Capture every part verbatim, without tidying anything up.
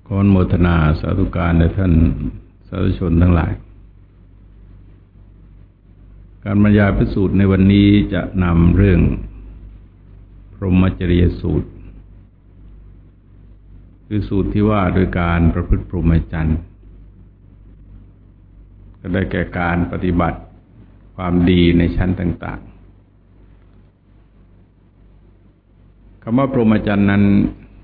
ขออนุโมทนาสาธุการแด่ท่านสาธุชนทั้งหลายการบรรยายพระสูตรในวันนี้จะนำเรื่องพรหมจริยสูตรคือสูตรที่ว่าโดยการประพฤติพรหมจรรย์ก็ได้แก่การปฏิบัติความดีในชั้นต่างๆคำว่าพรหมจรรย์นั้น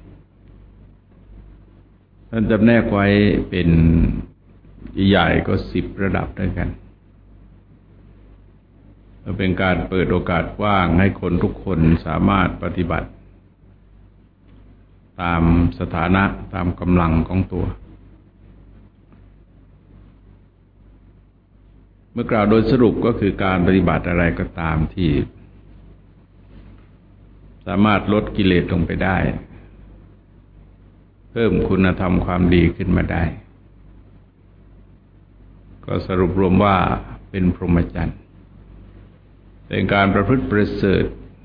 ท่านจำแนกไว้เป็นใหญ่ก็สิบระดับด้วยกันเป็นการเปิดโอกาสกว้างให้คนทุกคนสามารถปฏิบัติตามสถานะตามกำลังของตัวเมื่อกล่าวโดยสรุปก็คือการปฏิบัติอะไรก็ตามที่สามารถลดกิเลสลงไปได้เพิ่มคุณธรรมความดีขึ้นมาได้ก็สรุปรวมว่าเป็นพรหมจรรย์เป็นการประพฤติประเสริฐ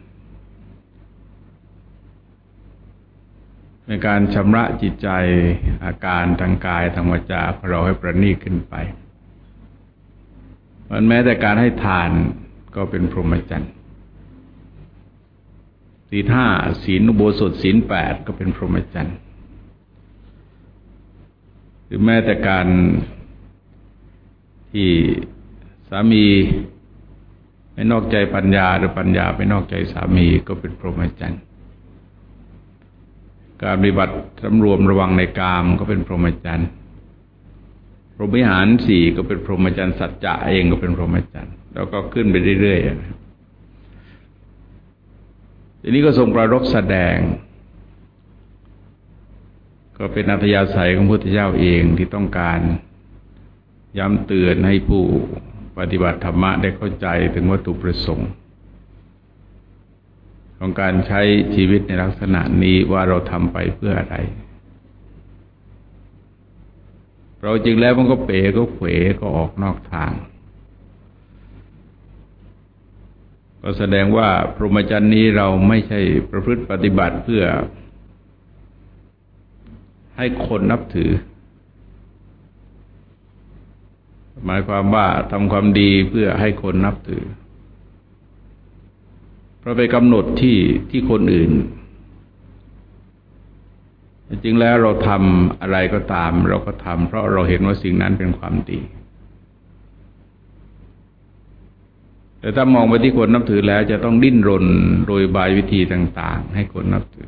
ในการชำระจิตใจอาการทางกายทางวาจาของเราให้ประณีตขึ้นไปมันแม้แต่การให้ทานก็เป็นพรหมจรรย์ศีลห้าศีลอุโบสถศีลแปดก็เป็นพรหมจรรย์หรือแม้แต่การที่สามีไม่นอกใจปัญญาหรือปัญญาไม่นอกใจสามีก็เป็นพรหมจรรย์การปฏิบัติสำรวมระวังในกามก็เป็นพรหมจรรย์พรหมวิหารสี่ก็เป็นพรหมจรรย์สัจจะเองก็เป็นพรหมจรรย์แล้วก็ขึ้นไปเรื่อยๆทีนี้ก็ทรงประรภแสดงก็เป็นอัธยาศัยของพระพุทธเจ้าเองที่ต้องการย้ำเตือนให้ผู้ปฏิบัติธรรมะได้เข้าใจถึงวัตถุประสงค์ของการใช้ชีวิตในลักษณะนี้ว่าเราทำไปเพื่ออะไรเราจริงแล้วมันก็เป๋ก็เขวก็ออกนอกทางก็แสดงว่าพรหมจรรย์นี้เราไม่ใช่ประพฤติปฏิบัติเพื่อให้คนนับถือหมายความว่าทำความดีเพื่อให้คนนับถือเพราะไปกำหนดที่ที่คนอื่นจริงๆแล้วเราทำอะไรก็ตามเราก็ทำเพราะเราเห็นว่าสิ่งนั้นเป็นความดีแต่ถ้ามองไปที่คนนับถือแล้วจะต้องดิ้นรนโดยบายวิธีต่างๆให้คนนับถือ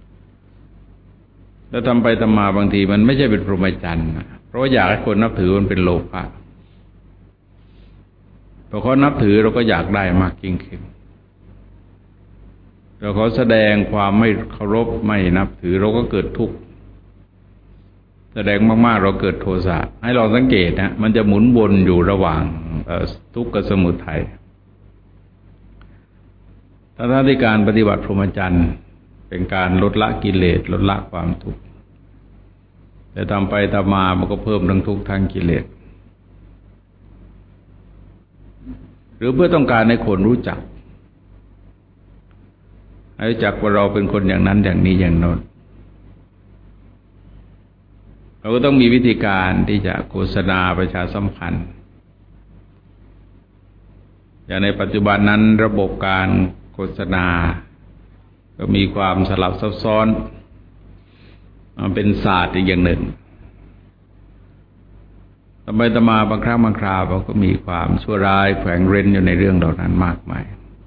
แล้วทำไปทำมาบางทีมันไม่ใช่เป็นพรหมจรรย์เพราะว่าอยากให้คนนับถือมันเป็นโลภะพอเขานับถือเราก็อยากได้มากยิ่งขึ้นเราเขาแสดงความไม่เคารพไม่นับถือเราก็เกิดทุกข์แสดงมากๆเราเกิดโทสะให้เราสังเกตนะมันจะหมุนวนอยู่ระหว่างทุกข์กับสมุทัยถ้าท่านที่การปฏิบัติพรหมจรรย์เป็นการลดละกิเลสลดละความทุกข์แต่ทำไปทำมามันก็เพิ่มทั้งทุกข์ทั้งกิเลสหรือเพื่อต้องการให้คนรู้จักให้รู้จักว่าเราเป็นคนอย่างนั้นอย่างนี้อย่างโน้นเราก็ต้องมีวิธีการที่จะโฆษณาประชาสัมพันธ์อย่างในปัจจุบันนั้นระบบการโฆษณาก็มีความสลับซับซ้อนมันเป็นศาสตร์อีกอย่างหนึ่งทำไมตมาบางครั้งบางคราวเราก็มีความชั่วร้ายแฝงเร้นอยู่ในเรื่องเหล่านั้นมากมาย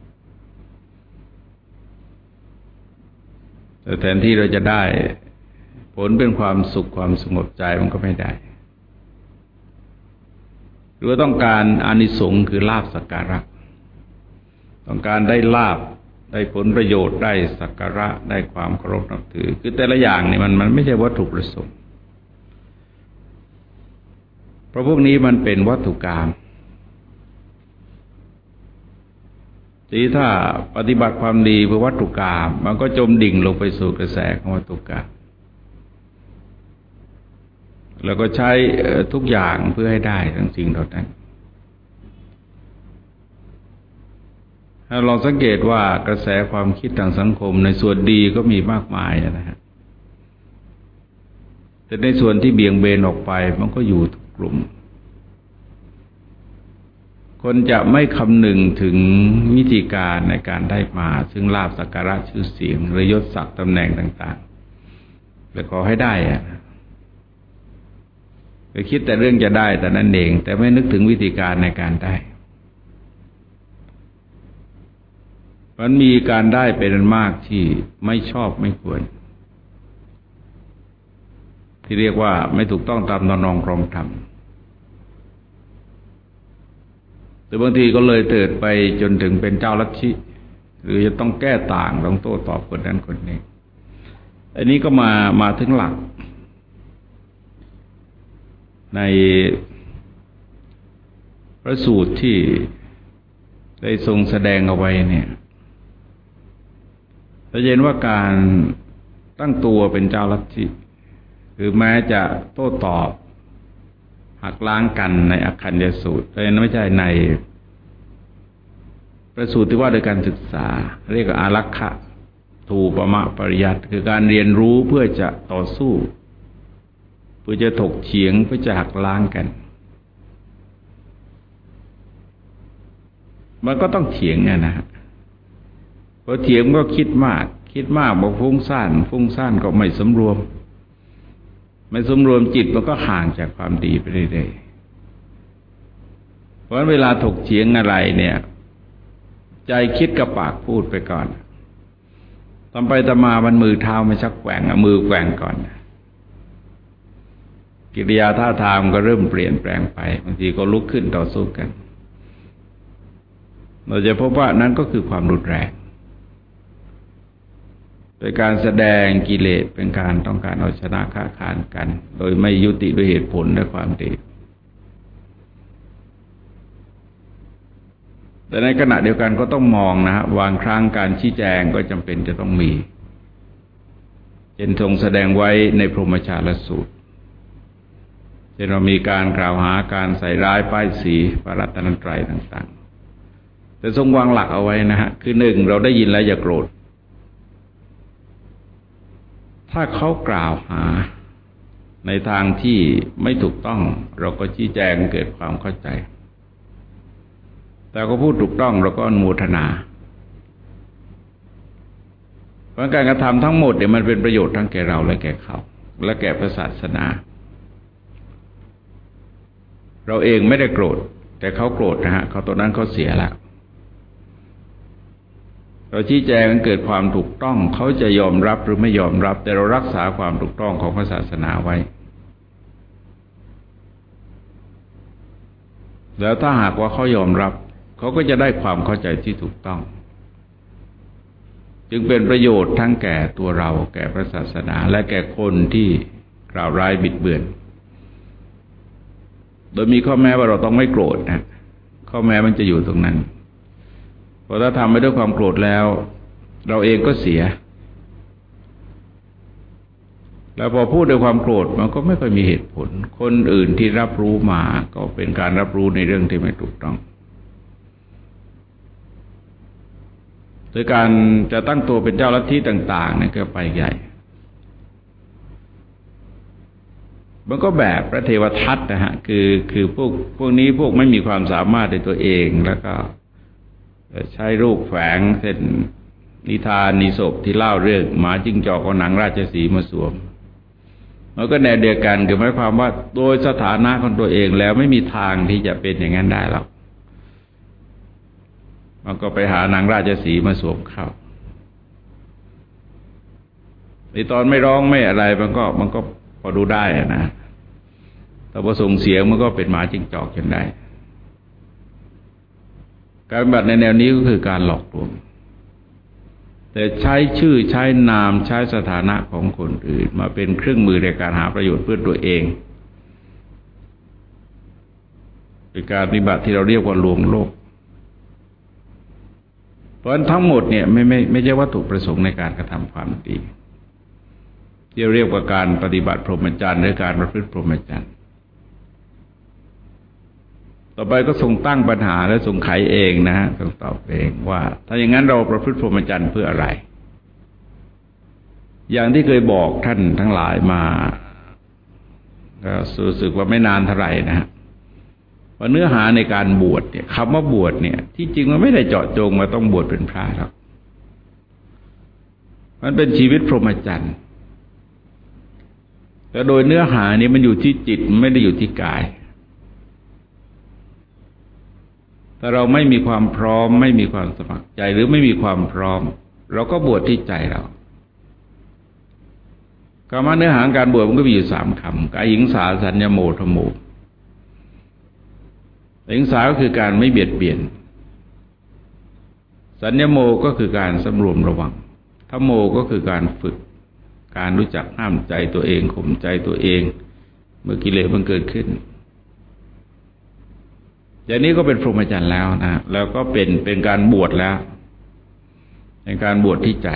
แต่แทนที่เราจะได้ผลเป็นความสุขความสงบใจมันก็ไม่ได้หรือว่าต้องการอานิสงส์คือลาภสักการะต้องการได้ลาภได้ผลประโยชน์ได้สักการะได้ความเคารพนับถือคือแต่ละอย่างนี่มันมันไม่ใช่วัตถุประสงค์เพราะพวกนี้มันเป็นวัตถุกรรมที่ถ้าปฏิบัติความดีเพื่อวัตถุกรรมมันก็จมดิ่งลงไปสู่กระแสของวัตถุกรรมแล้วก็ใช้ทุกอย่างเพื่อให้ได้ทั้งสิ่งเหล่านั้นถ้าลองสังเกตว่ากระแสความคิดทางสังคมในส่วนดีก็มีมากมายนะฮะแต่ในส่วนที่เบี่ยงเบนออกไปมันก็อยู่ทุกกลุ่มคนจะไม่คำนึงถึงวิธีการในการได้มาซึ่งลาภสักการะชื่อเสียงหรือยศศักดิ์ตำแหน่งต่างๆและขอให้ได้อะไปคิดแต่เรื่องจะได้แต่นั้นเองแต่ไม่นึกถึงวิธีการในการได้มันมีการได้เป็นมากที่ไม่ชอบไม่ควรที่เรียกว่าไม่ถูกต้องตามตำนองครองธรรมแต่บางทีก็เลยเถิดไปจนถึงเป็นเจ้าลัทธิหรือจะต้องแก้ต่างต้องโต้ตอบคนนั้นคนนี้อันนี้ก็มามาถึงหลักในพระสูตรที่ได้ทรงแสดงเอาไว้เนี่ยเราเห็นว่าการตั้งตัวเป็นเจ้าลัทธิหรือแม้จะโต้ตอบหักล้างกันในอคัญญสูตรแต่ไม่ใช่ในพระสูตรที่ว่าโดยการศึกษาเรียกว่าอารักขะทูปมะปริยัติคือการเรียนรู้เพื่อจะต่อสู้เพื่อจะถกเถียงเพื่อจะหักล้างกันมันก็ต้องเถียงไงนะพอเถียงก็คิดมากคิดมากบอกฟุ้งซ่านฟุ้งซ่านก็ไม่สำรวมไม่สำรวมจิตมันก็ห่างจากความดีไปเรื่อยๆเพราะฉะนั้นเวลาถกเถียงอะไรเนี่ยใจคิดกับปากพูดไปก่อนต่อไปต่อมามันมือเท้าไม่ชักแกว่งมือแกว่งก่อนกิริยาท่าทางก็เริ่มเปลี่ยนแปลงไปบางทีก็ลุกขึ้นต่อสู้กันเราจะพบว่านั้นก็คือความรุนแรงเป็นการแสดงกิเลสเป็นการต้องการเอาชนะค้าขานกันโดยไม่ยุติด้วยเหตุผลและความดีแต่ในขณะเดียวกันก็ต้องมองนะฮะบางครั้งการชี้แจงก็จำเป็นจะต้องมีเช่นทรงแสดงไว้ในพรหมชาลสูตรเช่นเรามีการกล่าวหาการใส่ร้ายป้ายสีพระรัตนตรัยต่างๆแต่ทรงวางหลักเอาไว้นะฮะคือหนึ่งเราได้ยินแล้วอย่าโกรธถ้าเขากล่าวหาในทางที่ไม่ถูกต้องเราก็ชี้แจงเกิดความเข้าใจแต่ก็พูดถูกต้องเราก็อนุโมทนาเพราะการกระทำทั้งหมดเนี่ยมันเป็นประโยชน์ทั้งแก่เราและแก่เขาและแก่พระศาสนาเราเองไม่ได้โกรธแต่เขาโกรธนะฮะเขาตัวนั้นเขาเสียแล้วเราชี้แจงเกิดความถูกต้องเขาจะยอมรับหรือไม่ยอมรับแต่เรารักษาความถูกต้องของพระศาสนาไว้แล้วถ้าหากว่าเขายอมรับเขาก็จะได้ความเข้าใจที่ถูกต้องจึงเป็นประโยชน์ทั้งแก่ตัวเราแก่พระศาสนาและแก่คนที่กล่าวร้ายบิดเบือนโดยมีข้อแม้ว่าเราต้องไม่โกรธนะข้อแม้มันจะอยู่ตรงนั้นเพราะถ้าทำไปด้วยความโกรธแล้วเราเองก็เสียแล้วพอพูดด้วยความโกรธมันก็ไม่ค่อยมีเหตุผลคนอื่นที่รับรู้มาก็เป็นการรับรู้ในเรื่องที่ไม่ถูกต้องโดยการจะตั้งตัวเป็นเจ้าลัทธิต่างๆเนี่ยก็ไปใหญ่มันก็แบบพระเทวทัตนะฮะคือคือพวกพวกนี้พวกไม่มีความสามารถในตัวเองแล้วก็ใช้รูปแฝงเช่นนิทานนิสพที่เล่าเรื่องหมาจิ้งจอกเอาหนังราชสีห์มาสวมมันก็แนวเดียวกันคือหมายความว่าโดยสถานะของตัวเองแล้วไม่มีทางที่จะเป็นอย่างนั้นได้หรอกมันก็ไปหาหนังราชสีห์มาสวมเข้าในตอนไม่ร้องไม่อะไรมันก็มันก็พอดูได้นะแต่พอส่งเสียงมันก็เป็นหมาจิ้งจอกจนได้การปฏิบัติในแนวนี้ก็คือการหลอกลวงแต่ใช้ชื่อใช้นามใช้สถานะของคนอื่นมาเป็นเครื่องมือในการหาประโยชน์เพื่อตัวเองเป็นการปฏิบัติที่เราเรียกว่าลวงโลกเพราะฉะนั้นทั้งหมดเนี่ยไม่ไม่ไม่ใช่วัตถุประสงค์ในการกระทำความดีที่เรียกว่าการปฏิบัติพรหมจรรย์หรือการประพฤติพรหมจรรย์ต่อไปก็ทรงตั้งปัญหาและทรงไขเองนะฮะทรงตอบเองว่าถ้าอย่างนั้นเราประพฤติพรหมจรรย์เพื่ออะไรอย่างที่เคยบอกท่านทั้งหลายมาก็รู้สึกว่าไม่นานเท่าไหร่นะฮะว่าเนื้อหาในการบวชเนี่ยคำว่าบวชเนี่ยที่จริงมันไม่ได้เจาะจงมาต้องบวชเป็นพระหรอกมันเป็นชีวิตพรหมจรรย์แต่โดยเนื้อหานี้มันอยู่ที่จิตไม่ได้อยู่ที่กายถ้าเราไม่มีความพร้อมไม่มีความสมัครใจหรือไม่มีความพร้อมเราก็บวชที่ใจเราคำว่าเนื้อหาการบวชมันก็มีอยู่สามคำกายิงสาสัญญโมธโมหิงสาก็คือการไม่เบียดเบียนสัญญโมก็คือการสำรวมระวังธโมก็คือการฝึกการรู้จักห้ามใจตัวเองข่มใจตัวเองเมื่อกิเลสมันเกิดขึ้นอย่างนี้ก็เป็นพรหมจรรย์แล้วนะแล้วก็เป็นเป็นการบวชแล้วเป็นการบวชที่ใจ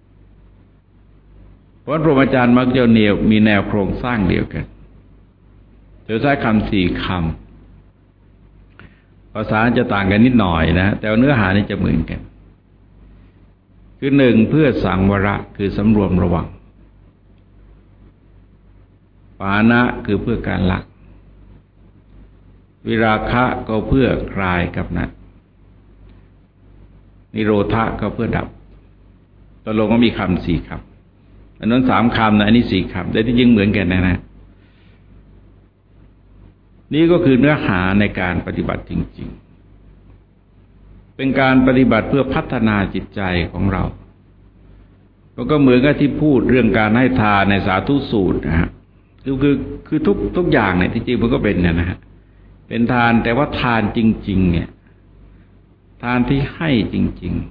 เพราะพรหมจรรย์มักจะแนวมีแนวโครงสร้างเดียวกันจะใช้คำสี่คำภาษาจะต่างกันนิดหน่อยนะแต่เนื้อหานี่จะเหมือนกันคือหนึ่งเพื่อสังวรคือสำรวมระวังปานะคือเพื่อการละวิราคะก็เพื่อคลายกำหนัดนิโรธะก็เพื่อดับตกลงก็มีคำสี่คำอันนั้นสามคำนะอันนี้สี่คำแต่ที่จริงเหมือนกันนะนะนี่ก็คือเนื้อหาในการปฏิบัติจริงๆเป็นการปฏิบัติเพื่อพัฒนาจิตใจของเรามันก็เหมือนกับที่พูดเรื่องการให้ทานในสาธุสูตรนะฮะคือคือคือทุกทุกอย่างเนี่ยที่จริงมันก็เป็นนะนะฮะเป็นทานแต่ว่าทานจริงๆเนี่ยทานที่ให้จริง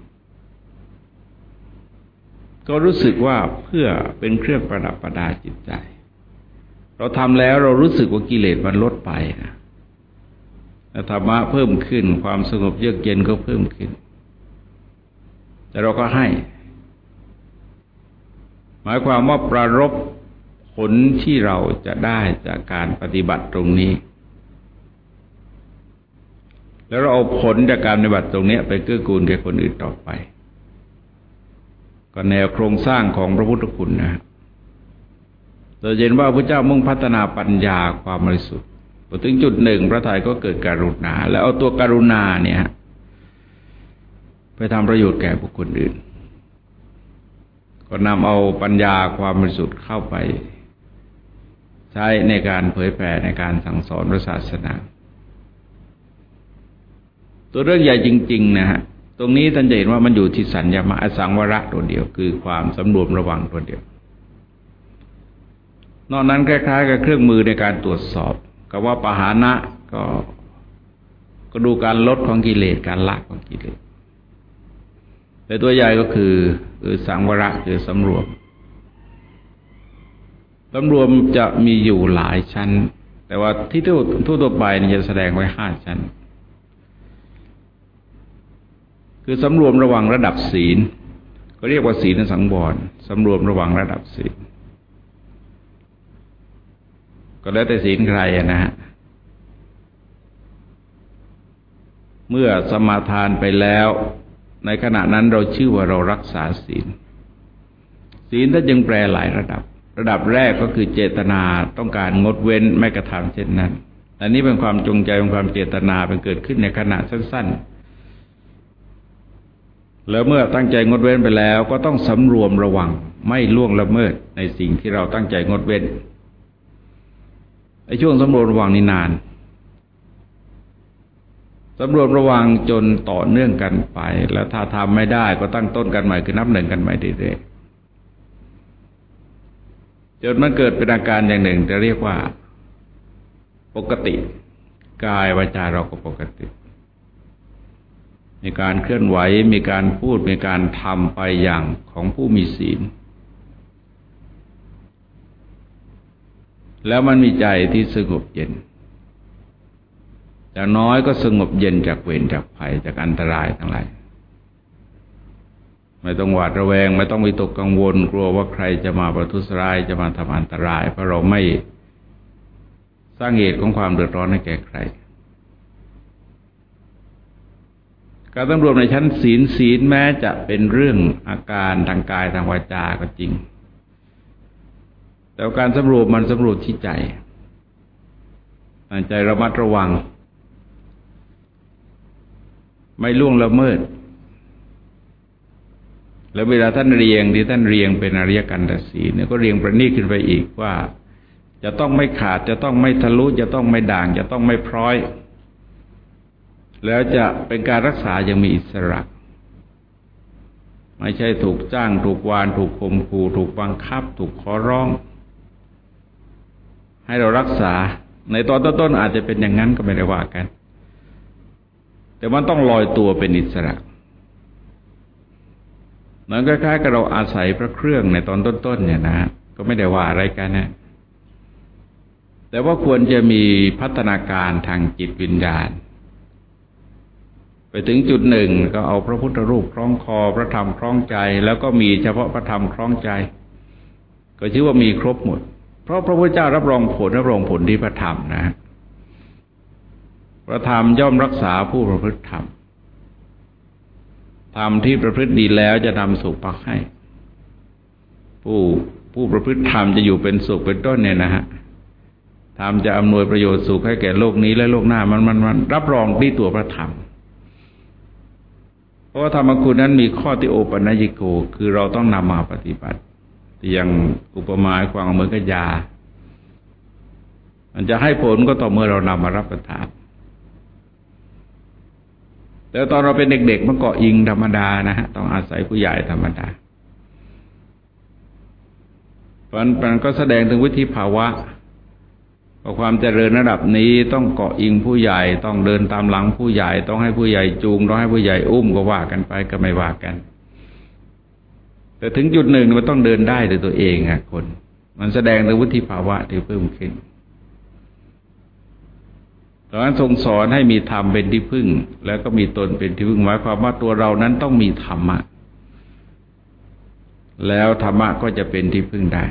ๆก็รู้สึกว่าเพื่อเป็นเครื่องประดับประดาจิตใจเราทำแล้วเรารู้สึกว่ากิเลสมันลดไปนะธรรมะเพิ่มขึ้นความสงบเยือกเย็นก็เพิ่มขึ้นแต่เราก็ให้หมายความว่าประรบผลที่เราจะได้จากการปฏิบัติตรงนี้แล้วเราเอาผลจากการปฏิบัติตรงนี้ไปเกื้อกูลแก่คนอื่นต่อไปก็แนวโครงสร้างของพระพุทธคุณนะเราเห็นว่าพระเจ้ามุ่งพัฒนาปัญญาความบริสุทธิ์พอถึงจุดหนึ่งพระทัยก็เกิดกรุณาแล้วเอาตัวกรุณาเนี่ยไปทำประโยชน์แก่บุคคลอื่นก็นำเอาปัญญาความบริสุทธิ์เข้าไปใช้ในการเผยแผ่ในการสั่งสอนพระศาสนาตัวเรื่องใหญ่จริงๆนะฮะตรงนี้ท่านจะเห็นว่ามันอยู่ที่สัญญามะอสังวรตัวเดียวคือความสำรวมระวังตัวเดียวนอกนั้นคล้ายๆกับเครื่องมือในการตรวจสอบกับว่าปหานะก็ก็ดูการลดของกิเลสการละของกิเลสแต่ตัวใหญ่ก็คือคือสังวรคือสำรวมสำรวมจะมีอยู่หลายชั้นแต่ว่าที่ทั่วๆไปจะแสดงไว้ห้าชั้นคือสำรวมระวังระดับศีลก็เรียกว่าศีลสังวรสำรวมระวังระดับศีลก็แล้วแต่ศีลใครนะฮะเมื่อสมาทานไปแล้วในขณะนั้นเราชื่อว่าเรารักษาศีลศีลถ้าจึงแปลหลายระดับระดับแรกก็คือเจตนาต้องการงดเว้นไม่กระทำเช่นนั้นอันนี้เป็นความจงใจเป็นความเจตนาเป็นเกิดขึ้นในขณะสั้นๆแล้วเมื่อตั้งใจงดเว้นไปแล้วก็ต้องสำรวมระวังไม่ล่วงละเมิดในสิ่งที่เราตั้งใจงดเว้นไอ้ช่วงสำรวมระวังนี่นานสำรวมระวังจนต่อเนื่องกันไปแล้วถ้าทำไม่ได้ก็ตั้งต้นกันใหม่คือนับหนึ่งกันใหม่เรื่อยๆจนมันเกิดเป็นอาการอย่างหนึ่งจะเรียกว่าปกติกายวาจาเราก็ปกติมีการเคลื่อนไหวมีการพูดมีการทำไปอย่างของผู้มีศีลแล้วมันมีใจที่สงบเย็นอย่างน้อยก็สงบเย็นจากเวรจากภัยจากอันตรายทั้งหลายไม่ต้องหวาดระแวงไม่ต้องวิตกกังวลกลัวว่าใครจะมาประทุษร้ายจะมาทำอันตรายเพราะเราไม่สร้างเหตุของความเดือดร้อนให้แก่ใครการสำรวมในชั้นศีลศีลแม้จะเป็นเรื่องอาการทางกายทางวาจาก็จริงแต่การสำรวมมันสำรวมที่ใจตั้งใจระมัดระวังไม่ล่วงละเมิดแล้วเวลาท่านเรียงที่ท่านเรียงเป็นอริยกันตศีลเนี่ยก็เรียงประณีตขึ้นไปอีกว่าจะต้องไม่ขาดจะต้องไม่ทะลุจะต้องไม่ด่างจะต้องไม่พร้อยแล้วจะเป็นการรักษาอย่างมีอิสระไม่ใช่ถูกจ้างถูกวานถูกข่มขู่ถูกบังคับถูกขอร้องให้เรารักษาในตอนต้นๆอาจจะเป็นอย่างนั้นก็ไม่ได้ว่ากันแต่มันต้องลอยตัวเป็นอิสระนั้นคล้ายๆกับเราอาศัยพระเครื่องในตอนต้นๆเนี่ยนะก็ไม่ได้ว่าอะไรกันนะแต่ว่าควรจะมีพัฒนาการทางจิตวิญญาณไปถึงจุดหนึ่งก็เอาพระพุทธรูปคล้องคอพระธรรมคล้องใจแล้วก็มีเฉพาะพระธรรมคล้องใจก็ชื่อว่ามีครบหมดเพราะพระพุทธเจ้ารับรองผลรับรองผลที่พระธรรมนะพระธรรมย่อมรักษาผู้ประพฤติธรรมธรรมที่ประพฤติดีแล้วจะนำสุขมาให้ผู้ผู้ประพฤติธรรมจะอยู่เป็นสุขเป็นต้นเนี่ยนะฮะธรรมจะอำนวยประโยชน์สุขให้แก่โลกนี้และโลกหน้ามันมันมันรับรองที่ตัวพระธรรมเพราะว่าธรรมคุณนั้นมีข้อที่โอปัญญิโกคือเราต้องนำมาปฏิบัติอย่างอุปมาความเหมือนกับยามันจะให้ผลก็ต่อเมื่อเรานำมารับประทานแต่ตอนเราเป็นเด็กๆมันก็อิงธรรมดานะฮะต้องอาศัยผู้ใหญ่ธรรมดาเพราะนั้นก็แสดงถึงวิธีภาวะว่าความเจริญระดับนี้ต้องเกาะอิงผู้ใหญ่ต้องเดินตามหลังผู้ใหญ่ต้องให้ผู้ใหญ่จูงต้องให้ผู้ใหญ่อุ้มก็ว่ากันไปก็ไม่ว่ากันแต่ถึงจุดหนึ่งมันต้องเดินได้ด้วยตัวเองอ่ะคนมันแสดงถึงวุฒิภาวะที่เพิ่มขึ้นดังนั้นทรงสอนให้มีธรรมเป็นที่พึ่งแล้วก็มีตนเป็นที่พึ่งหมายความว่าตัวเรานั้นต้องมีธรรมะแล้วธรรมะก็จะเป็นที่พึ่งได้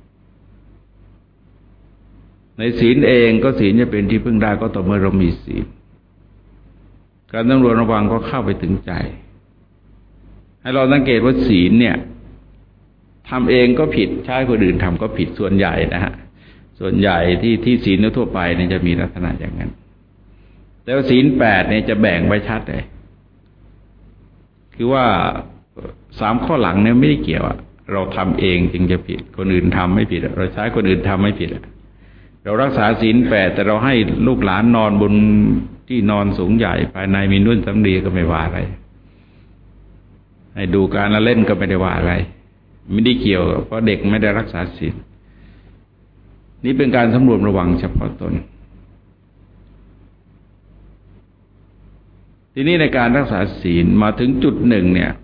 ในศีลเองก็ศีลจะเป็นที่พึ่งได้ก็ต่อเมื่อเรามีศีลการสำรวจระวังก็เข้าไปถึงใจให้เราสังเกตว่าศีลเนี่ยทำเองก็ผิดใช้คนอื่นทำก็ผิดส่วนใหญ่นะฮะส่วนใหญ่ที่ที่ศีลทั่วไปเนี่ยจะมีลักษณะอย่างนั้นแต่ว่าศีลแปดเนี่ยจะแบ่งไว้ชัดเลยคือว่าสามข้อหลังเนี่ยไม่ได้เกี่ยวอะเราทำเองจึงจะผิดคนอื่นทำไม่ผิดเราใช้คนอื่นทำไม่ผิดเรารักษาศีลแปดแต่เราให้ลูกหลานนอนบนที่นอนสูงใหญ่ภายในมีนุ่นสำลีก็ไม่ว่าอะไรให้ดูการละเล่นก็ไม่ได้ว่าอะไรไม่ได้เกี่ยวเพราะเด็กไม่ได้รักษาศีลนี่เป็นการสำรวมระวังเฉพาะตนทีนี้ในการรักษาศีลมาถึงจุดหนึ่งเนี่ย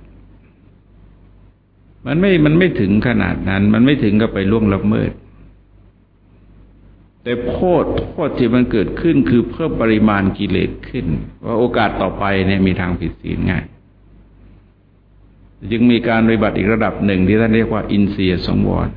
มันไม่มันไม่ถึงขนาดนั้นมันไม่ถึงกับไปล่วงละเมิดแต่โทษโทษที่มันเกิดขึ้นคือเพิ่มปริมาณกิเลสขึ้นว่าโอกาสต่อไปเนี่ยมีทางผิดศีลง่ายจึงมีการปฏิบัติอีกระดับหนึ่งที่ท่านเรียกว่าอินทรียสังวร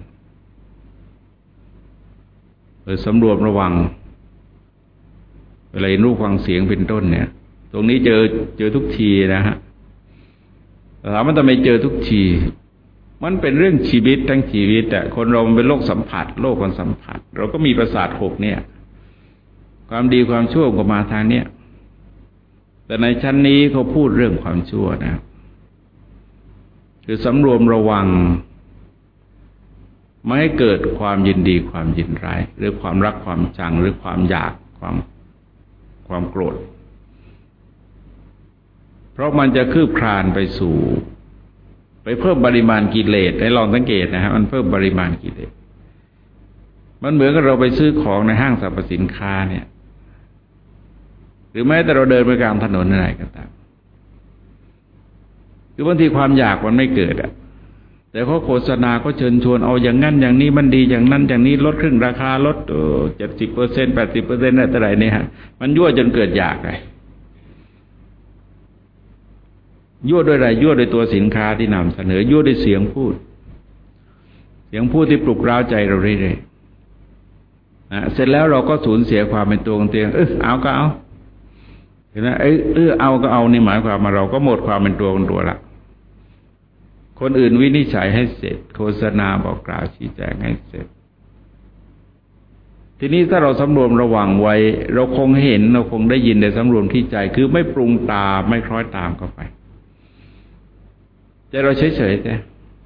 เพื่อสำรวมระวังเวลาเห็นรูปฟังเสียงเป็นต้นเนี่ยตรงนี้เจอเจอทุกทีนะฮะถามว่าทำไมเจอทุกทีมันเป็นเรื่องชีวิตทั้งชีวิตแต่คนเราเป็นโลกสัมผัสโลกคนสัมผัสเราก็มีประสาทหกเนี่ยความดีความชั่วก็มาทางเนี้ยแต่ในชั้นนี้เขาพูดเรื่องความชั่วนะคือสำรวมระวังไม่ให้เกิดความยินดีความยินร้ายหรือความรักความชังหรือความอยากความความโกรธเพราะมันจะคืบคลานไปสู่ไปเพิ่มปริมาณกิเลสให้ลองสังเกตนะฮะมันเพิ่มปริมาณกิเลสมันเหมือนกับเราไปซื้อของในห้างสรรพสินค้าเนี่ยหรือแม้แต่เราเดินไปกลางถนนอะไรก็ตามคือบางทีความอยากมันไม่เกิดอ่ะแต่เขาโฆษณาก็เชิญชวนเอาอย่างนั้นอย่างนี้มันดีอย่างนั้นอย่างนี้ลดครึ่งราคาลดเจ็ดสิบเปอร์เซ็นต์แปดสิบเปอร์เซ็นต์อะไรต่ออะไรเนี่ยฮะมันยั่วจนเกิดอยากเลยยั่วด้วยอะไรยั่วด้วยตัวสินค้าที่นำเสนอยั่วด้วยเสียงพูดเสียงพูดที่ปลุกเร้าใจเราเรื่อยๆนะเสร็จแล้วเราก็สูญเสียความเป็นตัวของตัวเองเออเอาก็เอาเห็นไหมเออเออเอาก็เอานี่หมายความว่าเราก็หมดความเป็นตัวของตัวละคนอื่นวินิจฉัยให้เสร็จโฆษณาบอกกล่าวชี้แจงให้เสร็จทีทีนี้ถ้าเราสำรวมระวังไว้เราคงเห็นเราคงได้ยินได้สำรวมที่ใจคือไม่ปรุงตามไม่คล้อยตามเข้าไปใจเราเฉยๆแต่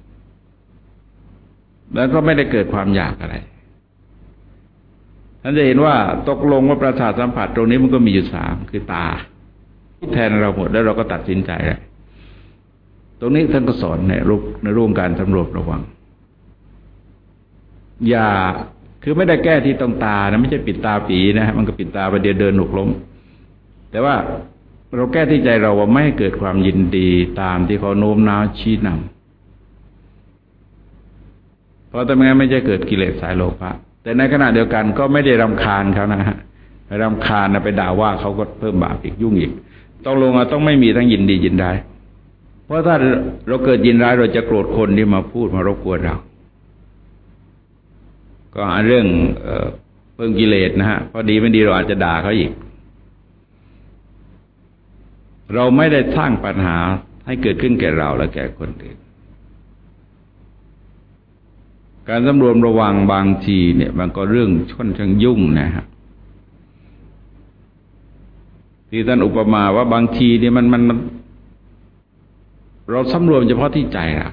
แล้วก็ไม่ได้เกิดความอยากอะไรท่านจะเห็นว่าตกลงว่าประสาทสัมผัสตรงนี้มันก็มีอยู่สามคือตาแทนเราหมดแล้วเราก็ตัดสินใจเลยตรงนี้ท่านก็สอนในรูปในรูปการสำรวมระวังอย่าคือไม่ได้แก้ที่ตรงตานะไม่ใช่ปิดตาปีนะฮะมันก็ปิดตาไปเดียวเดินหนุกล้มแต่ว่าเราแก้ที่ใจเราว่าไม่ให้เกิดความยินดีตามที่เขาโน้มน้าวชี้นำเพราะทำไมไม่ใช่เกิดกิเลสสายโลภะแต่ในขณะเดียวกันก็ไม่ได้รำคาญเขานะฮะไปรำคาญนะไปด่าว่าเขาก็เพิ่มบาปอีกยุ่งอีกต้องลงอ่ะต้องไม่มีทั้งยินดียินร้ายเพราะถ้าเราเกิดยินร้ายเราจะโกรธคนที่มาพูดมารบกวนเราก็เรื่องเอ่อเพิ่มกิเลสนะฮะพอดีไม่ดีเราอาจจะด่าเขาอีกเราไม่ได้สร้างปัญหาให้เกิดขึ้นแก่เราและแก่คนอื่นการสำรวมระวังบางทีเนี่ยมันก็เรื่องค่อนข้างยุ่งนะฮะที่ท่านอุปมาว่าบางทีเนี่ยมันมันมันเราสำรวมเฉพาะที่ใจเรา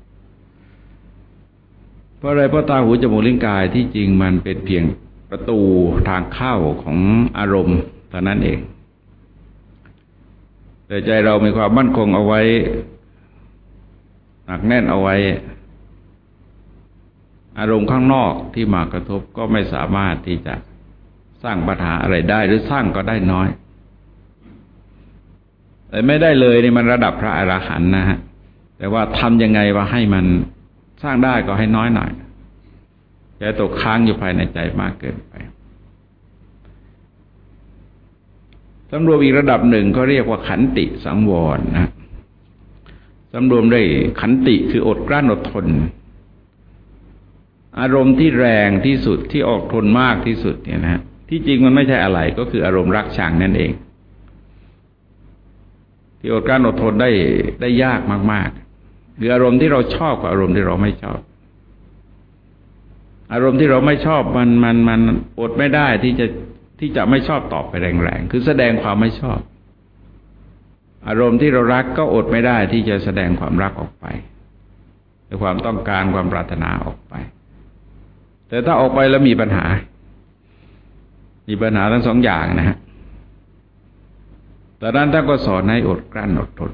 เพราะอะไรเพราะตาหูจมูกลิ้นกายที่จริงมันเป็นเพียงประตูทางเข้าของอารมณ์เท่านั้นเองแต่ใจเรามีความมั่นคงเอาไว้หนักแน่นเอาไว้อารมณ์ข้างนอกที่มากระทบก็ไม่สามารถที่จะสร้างปัญหาอะไรได้หรือสร้างก็ได้น้อยแต่ไม่ได้เลยนี่มันระดับพระอรหันต์นะฮะแต่ว่าทำยังไงว่าให้มันสร้างได้ก็ให้น้อยหน่อยอย่าตกค้างอยู่ภายในใจมากเกินไปสำรวมอีกระดับหนึ่งก็เรียกว่าขันติสังวรนะสำรวมได้ขันติคืออดกลั้นอดทนอารมณ์ที่แรงที่สุดที่ออกทนมากที่สุดเนี่ยนะที่จริงมันไม่ใช่อะไรก็คืออารมณ์รักชังนั่นเองที่อดกลั้นอดทนได้ได้ยากมากๆคืออารมณ์ที่เราชอบกับอารมณ์ที่เราไม่ชอบอารมณ์ที่เราไม่ชอบมันมันมันอดไม่ได้ที่จะที่จะไม่ชอบตอบไปแรงๆคือแสดงความไม่ชอบอารมณ์ที่เรารักก็อดไม่ได้ที่จะแสดงความรักออกไปหรือความต้องการความปรารถนาออกไปแต่ถ้าออกไปแล้วมีปัญหามีปัญหาทั้งสองอย่างนะฮะแต่นั้นท่านก็สอนให้อดกลั้นอดทน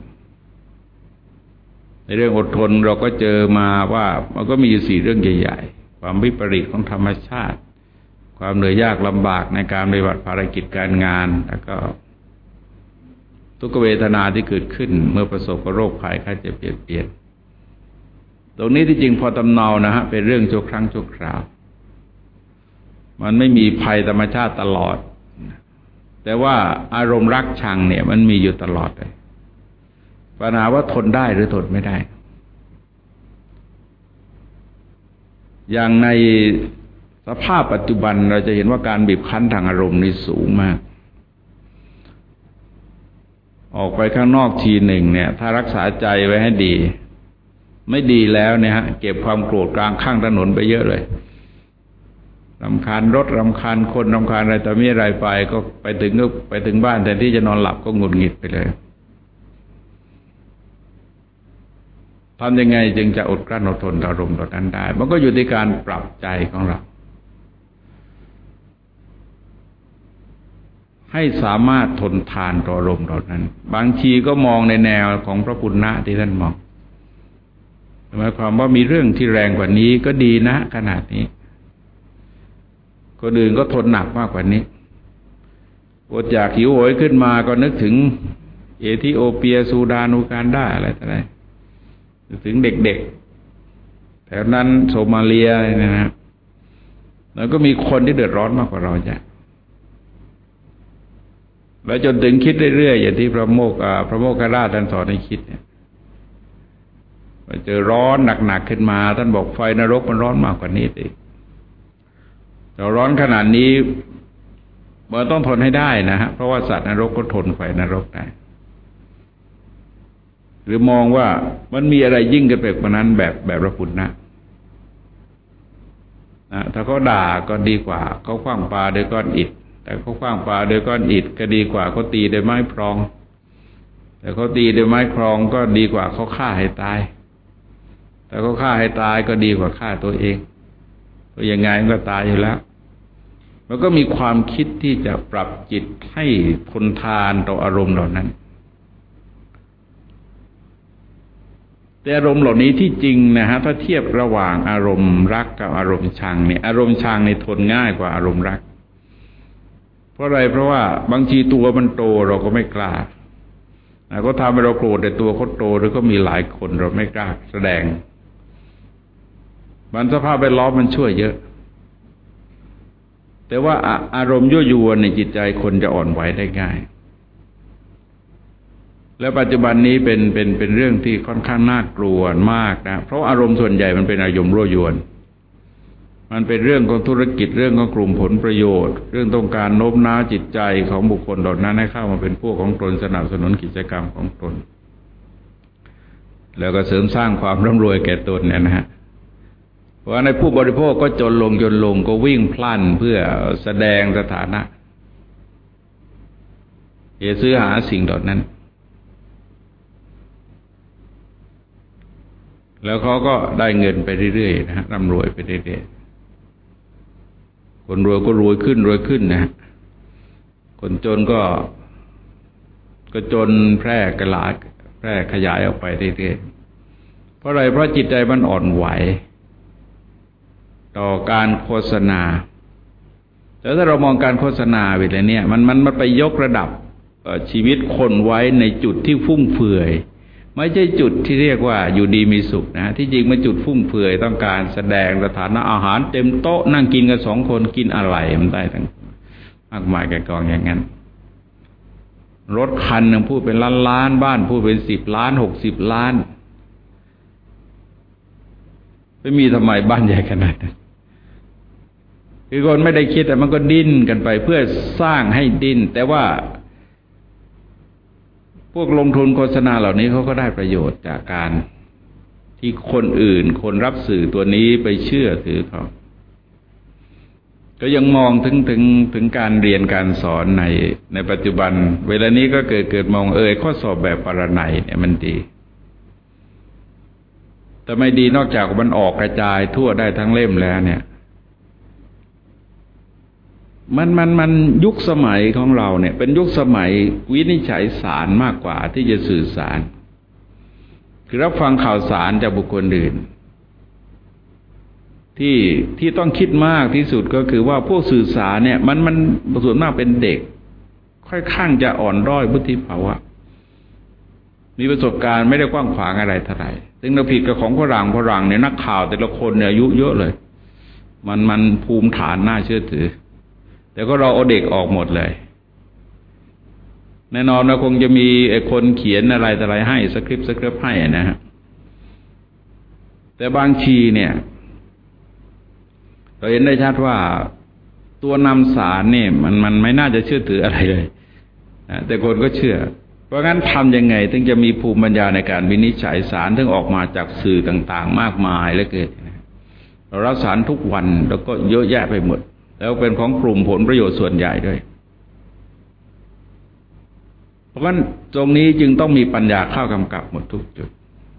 ในเรื่องอดทนเราก็เจอมาว่ามันก็มีอยู่สี่เรื่องใหญ่ๆความวิปริตของธรรมชาติความเหนื่อยยากลำบากในการปฏิบัติภารกิจการงานแล้วก็ทุกขเวทนาที่เกิดขึ้นเมื่อประสบกับโรคภัยไข้เจ็บเปลี่ยนเปลี่ยนตรงนี้ที่จริงพอตำเนานะฮะเป็นเรื่องชั่วครั้งชั่วคราวมันไม่มีภัยธรรมชาติตลอดแต่ว่าอารมณ์รักชังเนี่ยมันมีอยู่ตลอดเลยปัญหาว่าทนได้หรือทนไม่ได้อย่างในสภาพปัจจุบันเราจะเห็นว่าการบีบคั้นทางอารมณ์นี่สูงมากออกไปข้างนอกทีหนึ่งเนี่ยถ้ารักษาใจไว้ให้ดีไม่ดีแล้วเนี่ยฮะเก็บความโกรธกลางข้างถนนไปเยอะเลยรำคาญรถรำคาญคนรำคาญอะไรแต่ไม่อะไรไปก็ไปถึงก็ไปถึงบ้านแทนที่จะนอนหลับก็หงุดหงิดไปเลยทำยังไงจึงจะอดกลั้นอดทนต่ออารมณ์ต่อนั้นได้มันก็อยู่ที่การปรับใจของเราให้สามารถทนทานต่ออารมณ์เหล่านั้นบางทีก็มองในแนวของพระปุณณะที่ท่านมองหมายความว่ามีเรื่องที่แรงกว่านี้ก็ดีนะขนาดนี้คนอื่นก็ทนหนักมากกว่านี้อดอยากหิวโหยขึ้นมาก็นึกถึงเอธิโอเปียซูดานอูกันดาอะไรต่ออะไรนึกถึงเด็กๆแถวนั้นโซมาเลียเนี่ยนะแล้วก็มีคนที่เดือดร้อนมากกว่าเราจ้ะแล้วจนถึงคิดเรื่อยๆอย่างที่พระโมกข์พระโมคคัลลาท่านสอนให้คิดเนี่ยเจอร้อนหนักๆขึ้นมาท่านบอกไฟนรกมันร้อนมากกว่านี้อีกเราร้อนขนาดนี้มันต้องทนให้ได้นะฮะเพราะว่าสัตว์นรกก็ทนไฟนรกได้หรือมองว่ามันมีอะไรยิ่งกันไปกว่านั้นแบบแบบพระพุทธนะนะถ้าเขาด่าก็ดีกว่าเขาขว้างปาด้วยก้อนอิฐแต่เขาขว้างปาด้วยก้อนอิฐก็ดีกว่าเขาตีด้วยไม้พรองแต่เขาตีด้วยไม้พรองก็ดีกว่าเขาฆ่าให้ตายแต่เขาฆ่าให้ตายก็ดีกว่าฆ่าตัวเองเพราะยังไงมันก็ตายอยู่แล้วมันก็มีความคิดที่จะปรับจิตให้ทนทานต่ออารมณ์เหล่านั้นแต่อารมณ์เหล่านี้ที่จริงนะฮะถ้าเทียบระหว่างอารมณ์รักกับอารมณ์ชังเนี่ยอารมณ์ชังในทนง่ายกว่าอารมณ์รักเพราะอะไรเพราะว่าบางทีตัวมันโตเราก็ไม่กล้าก็ทำให้เราโกรธแต่ตัวเขาโตหรือก็มีหลายคนเราไม่กล้าแสดงมันสภาพแวดล้อมมันช่วยเยอะแต่ว่าอารมณ์ยั่วยวนในจิตใจคนจะอ่อนไหวได้ง่ายแล้วปัจจุบันนี้เป็นเป็นเป็นเรื่องที่ค่อนข้างน่ากลัวมากนะเพราะอารมณ์ส่วนใหญ่มันเป็นอารมณ์ยั่วยวนมันเป็นเรื่องของธุรกิจเรื่องของกลุ่มผลประโยชน์เรื่องต้องการโน้มน้าวจิตใจของบุคคลเหล่านั้นให้เข้ามาเป็นพวกของตนสนับสนุนกิจกรรมของตนแล้วก็เสริมสร้างความร่ำรวยแก่ตนเนี่ยนะฮะเพราะในผู้บริโภคก็จนลงจนลงก็วิ่งพลันเพื่อแสดงสถานะเพื่อซื้อหาสิ่งเหล่านั้นแล้วเขาก็ได้เงินไปเรื่อยๆนะฮะร่ำรวยไปเรื่อยๆคนรวยก็รวยขึ้นรวยขึ้นนะฮะคนจนก็ก็จนแพร่กระจายแพร่ขยายออกไปเรื่อยๆเพราะอะไรเพราะจิตใจมันอ่อนไหวต่อการโฆษณาแต่ถ้าเรามองการโฆษณาไปเลยเนี่ยมันมันมันไปยกระดับชีวิตคนไว้ในจุดที่ฟุ่มเฟือยไม่ใช่จุดที่เรียกว่าอยู่ดีมีสุขนะที่จริงมันจุดฟุ่มเฟือยต้องการแสดงสถานะอาหารเต็มโต๊ะนั่งกินกันสองคนกินอะไรมันได้ทั้งมากมายแก่กองอย่างนั้นรถคันหนึ่งพูดเป็นล้านล้านบ้านพูดเป็นสิบล้านหกสิบล้านไม่มีทำไมบ้านใหญ่ขนาดนั้นคือคนไม่ได้คิดแต่มันก็ดิ้นกันไปเพื่อสร้างให้ดิ้นแต่ว่าพวกลงทุนโฆษณาเหล่านี้เขาก็ได้ประโยชน์จากการที่คนอื่นคนรับสื่อตัวนี้ไปเชื่อถือเขาก็ยังมองถึงถึงถึงการเรียนการสอนในในปัจจุบันเวลานี้ก็เกิดเกิดมองเออข้อสอบแบบปรนัยเนี่ยมันดีแต่ไม่ดีนอกจากมันออกกระจายทั่วได้ทั้งเล่มแล้วเนี่ยมันมันมันยุคสมัยของเราเนี่ยเป็นยุคสมัยวินิจฉัยสารมากกว่าที่จะสื่อสารคือรับฟังข่าวสารจากบุคคลอื่นที่ที่ต้องคิดมากที่สุดก็คือว่าพวกสื่อสารเนี่ยมันมันส่วนมากเป็นเด็กค่อยข้างจะอ่อนด้อยวุฒิภาวะมีประสบการณ์ไม่ได้กว้างขวางอะไรเท่าไหร่ซึ่งเราผิดกับของฝรั่งฝรั่งเนี่ยนักข่าวแต่ละคนเนี่ยอายุเยอะเลยมันมันภูมิฐานน่าเชื่อถือแต่ก็เราเอาเด็กออกหมดเลยแน่นอนว่าคงจะมีไอ้คนเขียนอะไรแต่อะไรให้สคริปต์สคริปต์ให้นะฮะแต่บางทีเนี่ยเราเห็นได้ชัดว่าตัวนำสารเนี่ยมันมันไม่น่าจะเชื่อถืออะไรเลยนะแต่คนก็เชื่อเพราะงั้นทำยังไงถึงจะมีภูมิปัญญาในการวินิจฉัยสารถึงออกมาจากสื่อต่างๆมากมายเหลือเกินเรารับสารทุกวันแล้วก็เยอะแยะไปหมดแล้วเป็นของกลุ่มผลประโยชน์ส่วนใหญ่ด้วยเพราะฉะนั้นตรงนี้จึงต้องมีปัญญาเข้ากำกับหมดทุกจุด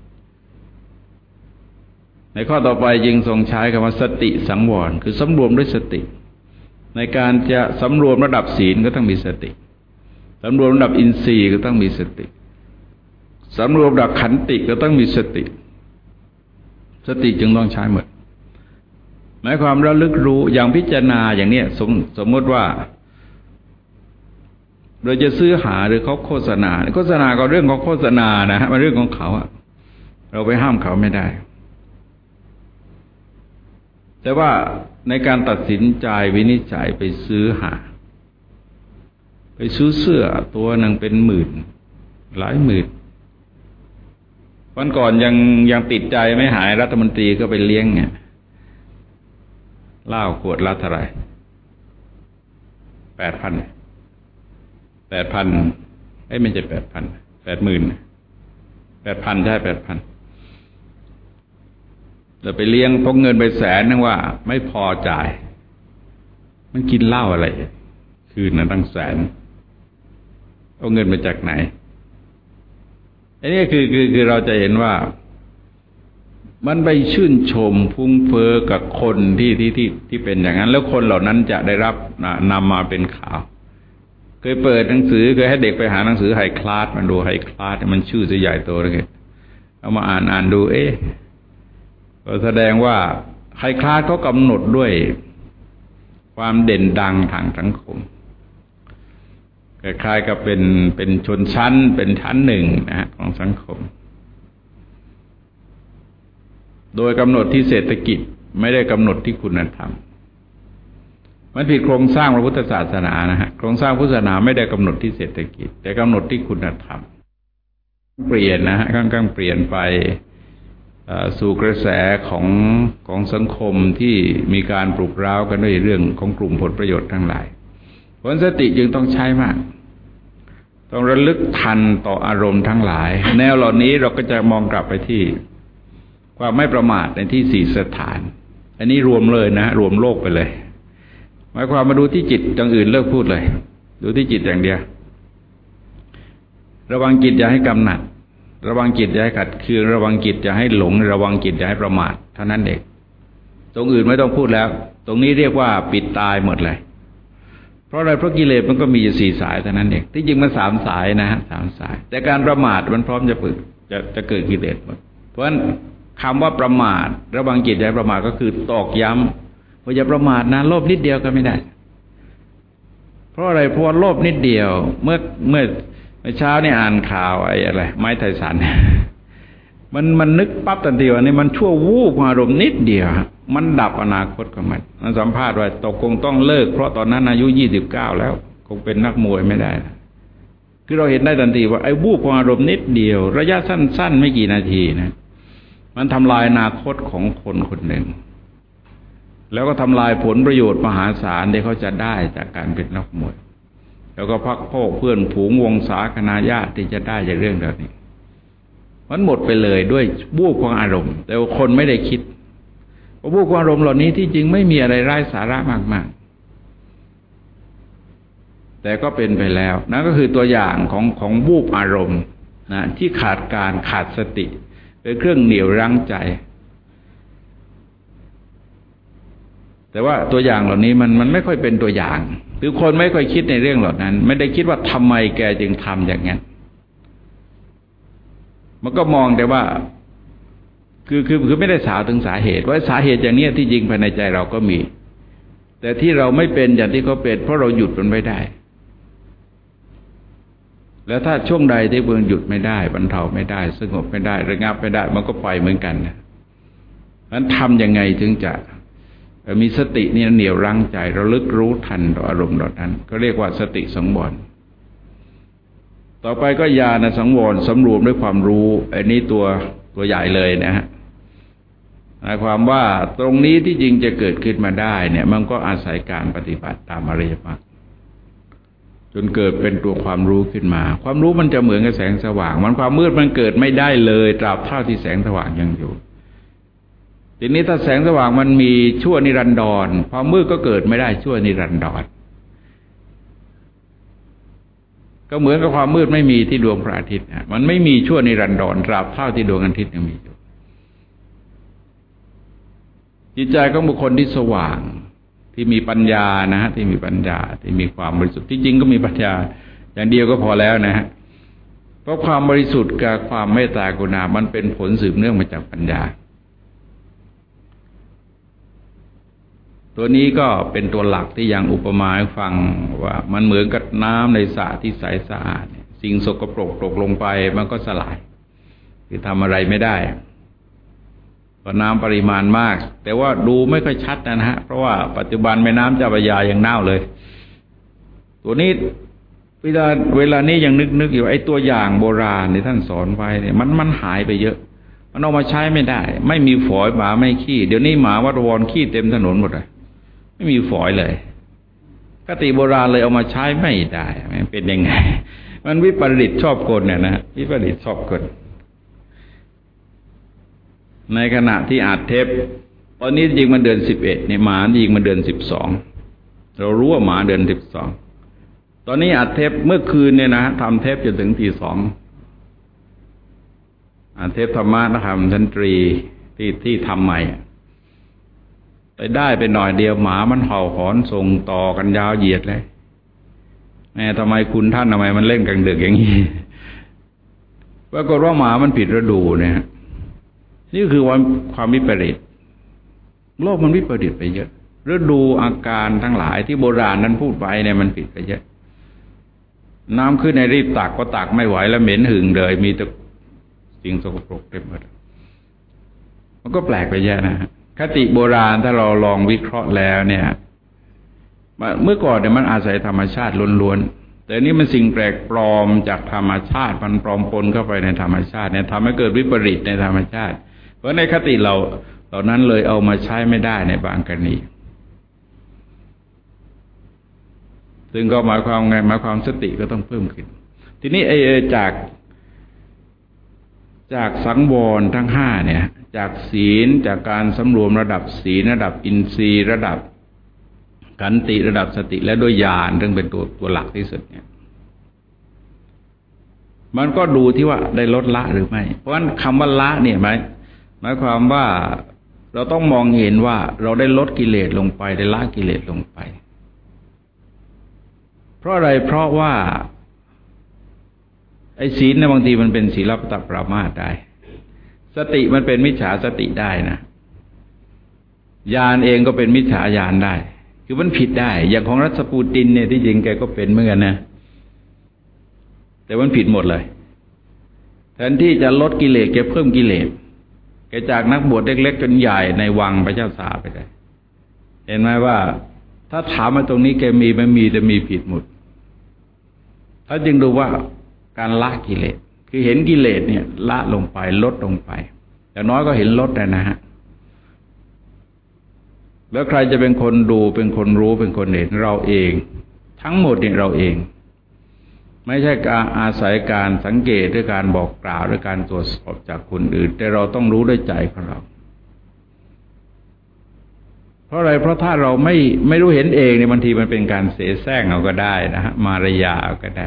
ในข้อต่อไปจึงทรงใช้คำว่าสติสังวรคือสำรวมด้วยสติในการจะสำรวมระดับศีลก็ต้องมีสติสำรวมระดับอินทรีย์ก็ต้องมีสติสำรวมระดับขันติก็ต้องมีสติสติจึงต้องใช้หมดหมายความระลึกรู้อย่างพิจารณาอย่างนี้สมสมมติว่าเราจะซื้อหาหรือเขาโฆษณาโฆษณาก็เรื่องของโฆษณานะฮะมันเรื่องของเขาอะเราไปห้ามเขาไม่ได้แต่ว่าในการตัดสินใจวินิจฉัยไปซื้อหาไปซื้อเสื้อตัวหนึ่งเป็นหมื่นหลายหมื่นวันก่อนยังยังติดใจไม่หายรัฐมนตรีก็ไปเลี้ยงเนี่ยเหล้าขวดละเท่าไหร่แปดพันแปดพันไอ้ไม่ใช่แปดพันแปดหมื่นแปดพันใช่แปดพันเราไปเลี้ยงพกเงินไปแสนนึงว่าไม่พอจ่ายมันกินเหล้าอะไรคืนนั้นตั้งแสนเอาเงินมาจากไหนอันนี้คือคือคือเราจะเห็นว่ามันไปชื่นชมพุ่งเฟ้อกับคนที่ที่ที่ที่เป็นอย่างนั้นแล้วคนเหล่านั้นจะได้รับนำมาเป็นข่าวเคยเปิดหนังสือเคยให้เด็กไปหาหนังสือไฮคลาสมันดูไฮคลาสมันชื่อจะใหญ่โตเลยเอามาอ่านอ่านดูเอ๊ะก็แสดงว่าไฮคลาสเขากำหนดด้วยความเด่นดังทางสังคมคล้ายๆกับเป็นเป็นชนชั้นเป็นชั้นหนึ่งนะฮะของสังคมโดยกำหนดที่เศรษฐกิจไม่ได้กำหนดที่คุณธรรมมันผิดโครงสร้างพระพุทธศาสนานะฮะโครงสร้างพุทธศาสนาไม่ได้กำหนดที่เศรษฐกิจแต่กำหนดที่คุณธรรมเปลี่ยนนะฮะค่อนๆเปลี่ยนไปสู่กระแสของของสังคมที่มีการปลุกเร้ากันด้วยเรื่องของกลุ่มผลประโยชน์ทั้งหลายผลสติจึงต้องใช้มากต้องระลึกทันต่ออารมณ์ทั้งหลายแนวเหล่านี้เราก็จะมองกลับไปที่ความไม่ประมาทในที่สี่สถานอันนี้รวมเลยนะรวมโลกไปเลยหมายความมาดูที่จิตอย่างอื่นเลิกพูดเลยดูที่จิตอย่างเดียวระวังจิตอย่าให้กำหนัดระวังจิตอย่าให้ขัดเคืองระวังจิตอย่าให้หลงระวังจิตอย่าให้ประมาทเท่านั้นเองตรงอื่นไม่ต้องพูดแล้วตรงนี้เรียกว่าปิดตายหมดเลยเพราะอะไรเพราะกิเลสมันก็มีอยู่สี่สายเท่านั้นเองที่จริงมันสามสายนะฮะสามสายแต่การประมาทมันพร้อมจะเปิดจะจะเกิดกิเลสหมดเพราะฉะนั้นคำว่าประมาทระวังจิตอย่าให้ประมาทก็คือตอกย้ำว่าอย่าประมาทนะโลภนิดเดียวก็ไม่ได้เพราะอะไรเพราะโลภนิดเดียวเมื่อเมื่อเมื่อเช้านี่อ่านข่าวไอ้อะไรไม้ไทสันมันมันนึกปั๊บทันทีว่านี่มันชั่ววูบอารมณ์นิดเดียวมันดับอนาคตของมันมันสัมภาษณ์ว่าตกคงต้องเลิกเพราะตอนนั้นอายุยี่สิบเก้าแล้วคงเป็นนักมวยไม่ได้คือเราเห็นได้ทันทีว่าไอ้วูบของอารมณ์นิดเดียวระยะสั้นๆไม่กี่นาทีนะมันทำลายอนาคตของคนคนหนึ่งแล้วก็ทำลายผลประโยชน์มหาศาลที่เขาจะได้จากการเป็นนักมวยแล้วก็พักพวกเพื่อนฝูงวงศาคณาญาติที่จะได้จากเรื่องเหล่านี้มันหมดไปเลยด้วยวูบของอารมณ์แต่คนไม่ได้คิดว่าวูบของอารมณ์เหล่านี้ที่จริงไม่มีอะไรไร้สาระมากๆแต่ก็เป็นไปแล้วนั่นก็คือตัวอย่างของของวูบอารมณ์นะที่ขาดการขาดสติเป็นเครื่องเหนี่ยวรั้งใจแต่ว่าตัวอย่างเหล่านี้มันมันไม่ค่อยเป็นตัวอย่างหรือคนไม่ค่อยคิดในเรื่องเหล่านั้นไม่ได้คิดว่าทำไมแกจึงทำอย่างนั้นมันก็มองแต่ว่าคือคือคือไม่ได้สาวถึงสาเหตุว่าสาเหตุอย่างนี้ที่จริงภายในใจเราก็มีแต่ที่เราไม่เป็นอย่างที่เขาเป็นเพราะเราหยุดมันไม่ได้แล้วถ้าช่วงใดที่เบื้องหยุดไม่ได้บรรเทาไม่ได้สงบไม่ได้ระงับไม่ได้มันก็ไปเหมือนกันนะนั้นทำยังไงถึงจะมีสตินี่เหนี่ยวรั้งใจระลึกรู้ทันต่ออารมณ์เหล่านั้นก็เรียกว่าสติสังวรต่อไปก็ญาณสังวรสำรวมด้วยความรู้อันนี้ตัวตัวใหญ่เลยนะฮะหมายความว่าตรงนี้ที่จริงจะเกิดขึ้นมาได้เนี่ยมันก็อาศัยการปฏิบัติตามอริยมรรคจนเกิดเป็นตัวความรู้ขึ้นมาความรู้มันจะเหมือนกับแสงสว่างมันความมืดมันเกิดไม่ได้เลยตราบเท่าที่แสงสว่างยังอยู่ทีนี้ถ้าแสงสว่างมันมีชั่วนิรันดรความมืดก็เกิดไม่ได้ชั่วนิรันดรก็เหมือนกับความมืดไม่มีที่ดวงพระอาทิตย์นะมันไม่มีชั่วนิรันดรตราบเท่าที่ดวงอาทิตย์ยังมีอยู่จิตใจของบุคคลที่สว่างที่มีปัญญานะฮะที่มีปัญญาที่มีความบริสุทธิ์ที่จริงก็มีปัญญาอย่างเดียวก็พอแล้วนะฮะเพราะความบริสุทธิ์กับความเมตตากรุณามันเป็นผลสืบเนื่องมาจากปัญญาตัวนี้ก็เป็นตัวหลักที่ยังอุปมาให้ฟังว่ามันเหมือนกับน้ำในสระที่ใสสะอาดสิ่งสกปรกตกลงไปมันก็สลายคือทำอะไรไม่ได้เพราะน้ำปริมาณมากแต่ว่าดูไม่ค่อยชัดนะฮะเพราะว่าปัจจุบันแม่น้ำเจ้าพระยายังเน่าเลยตัวนี้เวลาเวลานี้ยังนึกนึกอยู่ไอ้ตัวอย่างโบราณที่ท่านสอนไว้เนี่ยมันมันหายไปเยอะมันเอามาใช้ไม่ได้ไม่มีฝอยหมาไม่ขี้เดี๋ยวนี้หมาวัดวรขี้เต็มถนนหมดเลยไม่มีฝอยเลยคติโบราณเลยเอามาใช้ไม่ได้มันเป็นยังไงมันวิปริตชอบกลเนี่ยนะวิปริตชอบกลในขณะที่อัดเทปตอนนี้จริงมันเดือนสิบเอ็ดเนี่ยหมาจริงมันเดือนสิบสองเรารู้ว่าหมาเดือนสิบสองตอนนี้อัดเทปเมื่อคืนเนี่ยนะทำเทปจนถึงตีสองอัดเทปธรรมะนะครับชั้นตรีที่ที่ทำใหม่แต่ได้ไปหน่อยเดียวหมามันเห่าหอนส่งต่อกันยาวเหยียดเลยแม่ทำไมคุณท่านทำไมมันเล่นกลางดึกอย่างนี้ปรากฏว่าหมามันผิดฤดูเนี่ยนี่คือความความวิปริตโลกมันวิปริตไปเยอะฤดูอาการทั้งหลายที่โบราณนั้นพูดไว้เนี่ยมันผิดไปเยอะน้ำขึ้นในรีบตักก็ตักไม่ไหวแล้วเหม็นหึงเลยมีแต่สิ่งสกปรกเต็มหมดมันก็แปลกไปเยอะนะคติโบราณถ้าเราลองวิเคราะห์แล้วเนี่ยเมื่อก่อนเนี่ยมันอาศัยธรรมชาติล้วนๆแต่นี่มันสิ่งแปลกปลอมจากธรรมชาติมันปลอมปนเข้าไปในธรรมชาติเนี่ยทำให้เกิดวิปริตในธรรมชาติเพราะในคติเราเหล่านั้นเลยเอามาใช้ไม่ได้ในบางกรณีซึ่งก็หมายความไงหมายความสติก็ต้องเพิ่มขึ้นทีนี้ไอ้จากจากสังวรทั้งห้าเนี่ยจากศีลจากการสำรวมระดับศีลระดับอินทรีย์ระดับขันติระดับสติและด้วยญาณซึ่งเป็นตัวตัวหลักที่สุดเนี่ยมันก็ดูที่ว่าได้ลดละหรือไม่เพราะฉะนั้นคำว่าละเนี่ยหมายหมายความว่าเราต้องมองเห็นว่าเราได้ลดกิเลสลงไปได้ละกิเลสลงไปเพราะอะไรเพราะว่าไอ้ศีลเนี่ยบางทีมันเป็นศีลปตปรามาสได้สติมันเป็นมิจฉาสติได้นะญาณเองก็เป็นมิจฉาญาณได้คือมันผิดได้อย่างของรัสปูตินเนี่ยที่จริงแกก็เป็นเหมือนกันนะแต่มันผิดหมดเลยแทนที่จะลดกิเลสแกเพิ่มกิเลสแกจากนักบวชเล็กๆจนใหญ่ในวังพระเจ้าสาไปได้เห็นไหมว่าถ้าถามมาตรงนี้แกมีไม่มีแต่มีผิดหมดถ้าจึงดูว่าการละกิเลสคือเห็นกิเลสเนี่ยละลงไปลดลงไปอย่างน้อยก็เห็นลดนะฮะแล้วใครจะเป็นคนดูเป็นคนรู้เป็นคนเห็นเราเองทั้งหมดเนี่ยเราเองไม่ใช่การอาศัยการสังเกตด้วยการบอกกล่าวด้วยการตรวจสอบจากคนอื่นแต่เราต้องรู้ด้วยใจของเราเพราะอะไรเพราะถ้าเราไม่ไม่รู้เห็นเองเนี่ยบางทีมันเป็นการเสแสร้งเอาก็ได้นะฮะมารยาเอาก็ได้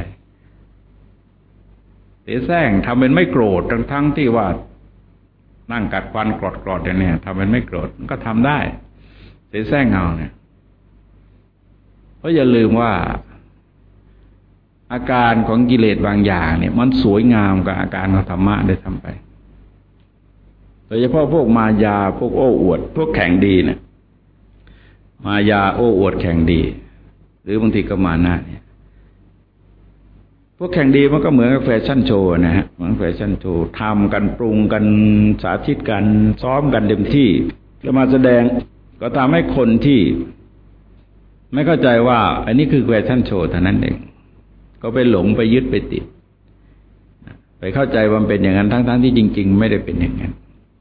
เสแสร้งทำเป็นไม่โกรธทั้งทั้งที่ว่านั่งกัดฟันกรอดกรอดเนี่ยทำเป็นไม่โกรธก็ทำได้เสแสร้งเอาเนี่ยเพราะอย่าลืมว่าอาการของกิเลสบางอย่างเนี่ยมันสวยงามกว่าอาการของธรรมะได้ทำไปโดยเฉพาะพวกมายาพวกโอ้อวดพวกแข่งดีเนี่ยมายาโอ้อวดแข่งดีหรือบางทีก็มานะเนี่ยพวกแข่งดีมันก็เหมือนกับแฟชั่นโชว์นะฮะเหมือนแฟชั่นโชว์ทำกันปรุงกันสาธิตกันซ้อมกันเต็มที่แล้วมาแสดงก็ทำให้คนที่ไม่เข้าใจว่าอันนี้คือแฟชั่นโชว์เท่านั้นเองก็ไปหลงไปยึดไปติดไปเข้าใจว่าเป็นอย่างนั้นทั้งๆที่จริงๆไม่ได้เป็นอย่างนั้น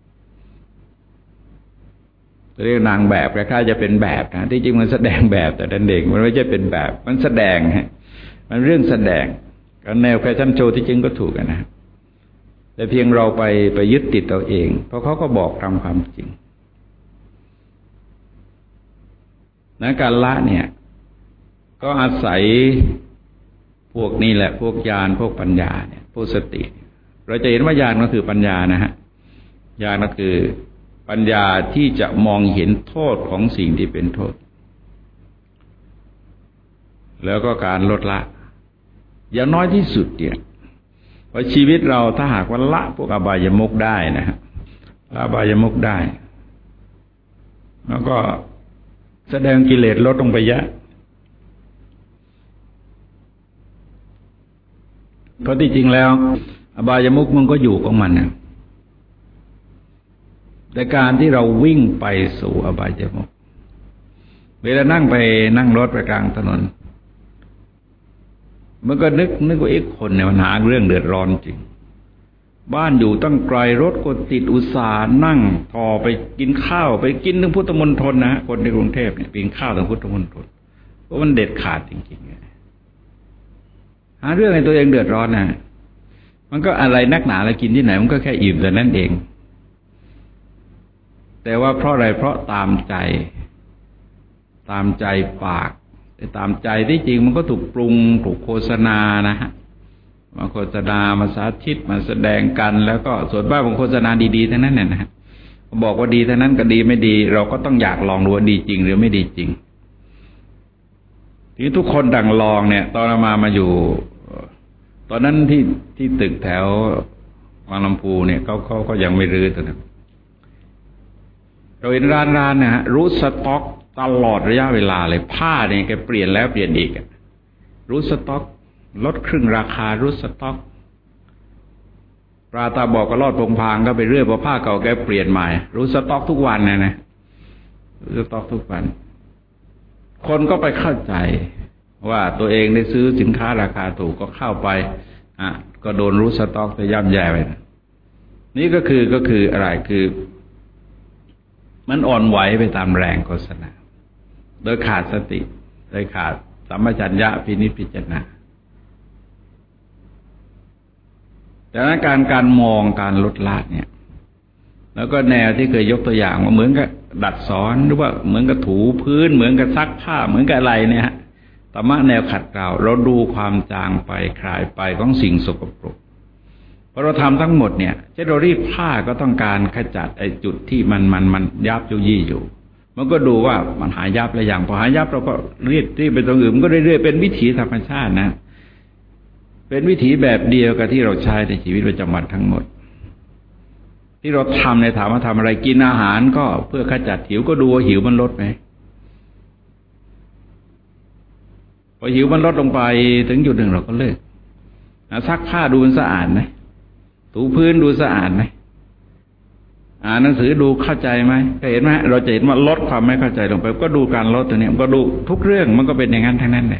เรียกนางแบบคล้ายๆจะเป็นแบบนะที่จริงมันแสดงแบบแต่ดันเด็กมันไม่ใช่เป็นแบบมันแสดงฮะมันเรื่องแสดงก็แนวแฟชั่นโชว์ที่จริงก็ถูกนะแต่เพียงเราไปไปยึดติดเอาเองเพราะเขาก็บอกตามความจริงนะการละเนี่ยก็อาศัยพวกนี้แหละพวกญาณพวกปัญญาเนี่ยพวกสติเราจะเห็นว่าญาณก็คือปัญญานะฮะญาณก็คือปัญญาที่จะมองเห็นโทษของสิ่งที่เป็นโทษแล้วก็การลดละอย่างน้อยที่สุดเนี่ยเพราะชีวิตเราถ้าหากว่าละพวกอบายมุขได้นะฮะละอบายมุขได้แล้วก็แสดงกิเลสลดลงไปเยอะเพราะที่จริงแล้วอบายมุขมันก็อยู่ของมันนะแต่การที่เราวิ่งไปสู่อบายมุขเวลานั่งไปนั่งรถไปกลางถนนมันก็นึกนึกว่าไอ้คนเนี่ยมันหาเรื่องเดือดร้อนจริงบ้านอยู่ตั้งไกลรถก็ติดอุตส่าห์นั่งพอไปกินข้าวไปกินถึงพุทธมณฑลนะคนในกรุงเทพเนี่ยกินข้าวถึงพุทธมณฑลเพราะมันเด็ดขาดจริงๆหาเรื่องให้ตัวเองเดือดร้อนนะมันก็อะไรนักหนาแล้วกินที่ไหนมันก็แค่อิ่มแต่นั่นเองแต่ว่าเพราะอะไรเพราะตามใจตามใจปากแต่ตามใจที่จริงมันก็ถูกปรุงถูกโฆษณานะฮะมาโฆษณามาสาธิตมาแสดงกันแล้วก็ส่วนมากของโฆษณาดีๆทั้งนั้นเนี่ยนะฮะบอกว่าดีทั้งนั้นก็ดีไม่ดีเราก็ต้องอยากลองดูว่าดีจริงหรือไม่ดีจริงที่ทุกคนดังลองเนี่ยตอนมามาอยู่ตอนนั้นที่ที่ตึกแถววังลำพูเนี่ยเขาเขาก็ยังไม่รื้อตอนนั้นเราเห็นร้านร้านนะฮะรู้สต็อกตลอดระยะเวลาเลยผ้าเนี่ยแกเปลี่ยนแล้วเปลี่ยนอีกรู้สต็อกลดครึ่งราคารู้สต็อกปลาตาบอกก็รอดพงพางก็ไปเรื่อยพอผ้าเก่าแกเปลี่ยนใหม่รู้สต็อกทุกวันนะนะรู้สต็อกทุกวันคนก็ไปเข้าใจว่าตัวเองได้ซื้อสินค้าราคาถูกก็เข้าไปอ่ะก็โดนรู้สต็อกจะย่ำแย่ไปนี่ก็คือก็คืออะไรคือมันอ่อนไหวไปตามแรงโฆษณาโดยขาดสติโดยขาดสัมปชัญญะพินิจพิจารณาดังนั้นการการมองการลดละเนี่ยแล้วก็แนวที่เคยยกตัวอย่างว่าเหมือนกับดัดสอนหรือว่าเหมือนกับถูพื้นเหมือนกับซักผ้าเหมือนกับอะไรเนี่ยฮะธรรมะแนวขัดเกลาเราดูความจางไปคลายไปของสิ่งสกปรกพอเราทำทั้งหมดเนี่ยเช่นเรารีดผ้าก็ต้องการขจัดไอ้จุดที่มันมันมันยับยุยี่อยู่มันก็ดูว่ามันหายยับแล้วอย่างพอหายยับเราก็รีดรีดไปตรงอื่นมันก็เรื่อยๆเป็นวิถีธรรมชาตินะเป็นวิถีแบบเดียวกับที่เราใช้ในชีวิตประจำวันทั้งหมดที่เราทำในถามว่าทำอะไรกินอาหารก็เพื่อขจัดหิวก็ดูว่าหิวมันลดไหมพอหิวมันลดลงไปถึงจุดหนึ่งเราก็เลิกซักผ้าดูมันสะอาดไหมถูพื้นดูสะอาดไหมอ่านหนังสือดูเข้าใจไหมก็เห็นไหมเราจะเห็นว่าลดความไม่เข้าใจลงไปก็ดูการลดตัวนี้ก็ดูทุกเรื่องมันก็เป็นอย่างนั้นทั้งนั้นเลย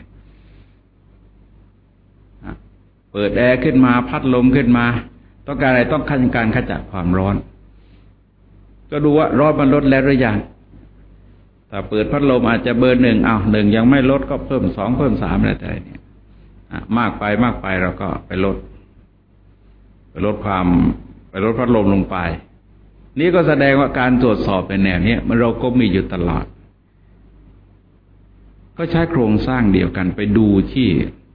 เปิดแอร์ขึ้นมาพัดลมขึ้นมาต้องการอะไรต้องการขจัดความร้อนก็ดูว่าร้อนมันลดแล้วหรือยังถ้าเปิดพัดลมอาจจะเบอร์หนึ่งอ้าวหนึ่งยังไม่ลดก็เพิ่มสองเพิ่มสามอะไรแต่เนี่ยมากไปมากไปเราก็ไปลดไปลดความไปลดพัดลมลงไปนี่ก็แสดงว่าการตรวจสอบในแนวนี้มันเราก็มีอยู่ตลอดก็ใช้โครงสร้างเดียวกันไปดูที่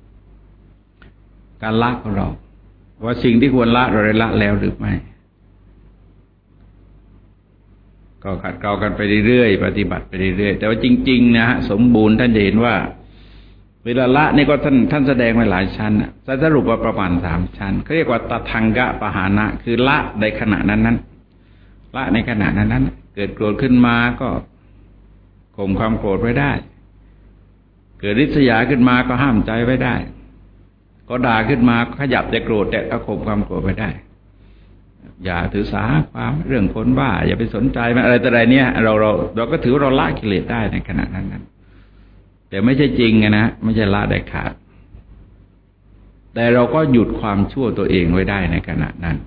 การละของเราว่าสิ่งที่ควรละเราได้ละแล้วหรือไม่ก็ขัดเกลากันไปเรื่อยๆปฏิบัติไปเรื่อยๆแต่ว่าจริงๆนะฮะสมบูรณ์ท่านจะเห็นว่าเวลาละนี่ก็ท่านท่านแสดงไว้หลายชั้นสรุปว่าประมาณสามชั้นเขาเรียกว่าตทังกะปหานะคือละในขณะนั้นนั้นละในขณะนั้นนั้นเกิดโกรธขึ้นมาก็ข่มความโกรธไว้ได้เกิดริษยาขึ้นมาก็ห้ามใจไว้ได้ก็ด่าขึ้นมาขยับแต่โกรธแต่ก็ข่มความโกรธไว้ได้อย่าถือสาความเรื่องคนบ้าอย่าไปสนใจมันอะไรแต่อะไรเนี่ยเราเราเราก็ถือว่าเราละกิเลสได้ในขณะนั้นนั้นแต่ไม่ใช่จริงนะไม่ใช่ละได้ขาดแต่เราก็หยุดความชั่วตัวเองไว้ได้ในขณะนั้น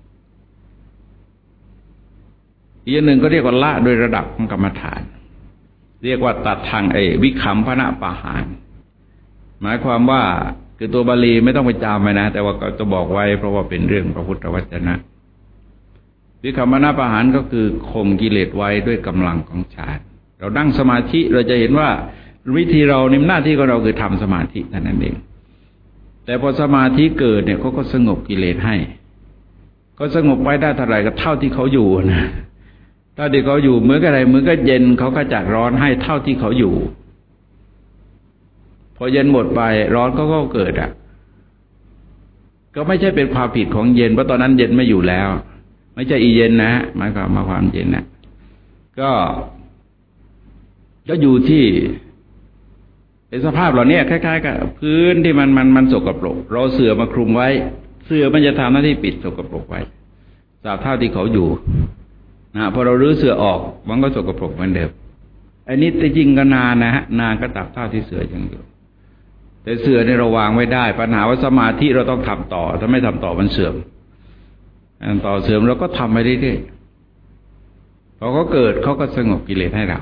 อีกอย่างหนึ่งก็เรียกว่าละโดยระดับของกรรมฐานเรียกว่าตัดทางเอวิคัมภณปหานหมายความว่าคือตัวบาลีไม่ต้องไปจำไปนะแต่ว่าก็จะบอกไว้เพราะว่าเป็นเรื่องพระพุทธวจนะวิคัมภณปหานก็คือข่มกิเลสไว้ด้วยกำลังของฌานเรานั่งสมาธิเราจะเห็นว่าวิธีเราในหน้าที่ของเราคือทำสมาธิเท่านั้นเองแต่พอสมาธิเกิดเนี่ยเขาก็สงบกิเลสให้ก็สงบไว้ได้เท่าไหร่ก็เท่าที่เขาอยู่นะเท่าที่เขาอยู่เหมือนกับอะไรเหมือนกับเย็นเขาก็จัดร้อนให้เท่าที่เขาอยู่พอเย็นหมดไปร้อนก็ก็เกิดอ่ะก็ไม่ใช่เป็นความผิดของเย็นเพราะตอนนั้นเย็นไม่อยู่แล้วไม่ใช่อีเย็นนะหมายความมาความเย็นนะก็ก็อยู่ที่เป็นสภาพเหล่านี้คล้ายๆกับพื้นที่มันมันมันสกปรกเราเสื่อมาคลุมไว้เสื่อมันจะทำหน้าที่ปิดสกปรกไว้ตราบเท่าที่เขาอยู่นะพอเรารื้อเสื่อออกมันก็สกปรกเหมือนเดิมอันนี้แต่จริงก็นานนะฮะนานก็ตราบเท่าที่เสื่อยังอยู่แต่เสื่อเนี่ยเราวางไว้ได้ปัญหาว่าสมาธิเราต้องทำต่อถ้าไม่ทำต่อมันเสื่อมต่อเสื่อมเราก็ทำไปเรื่อยๆพอเขาเกิดเขาก็สงบกิเลสให้เรา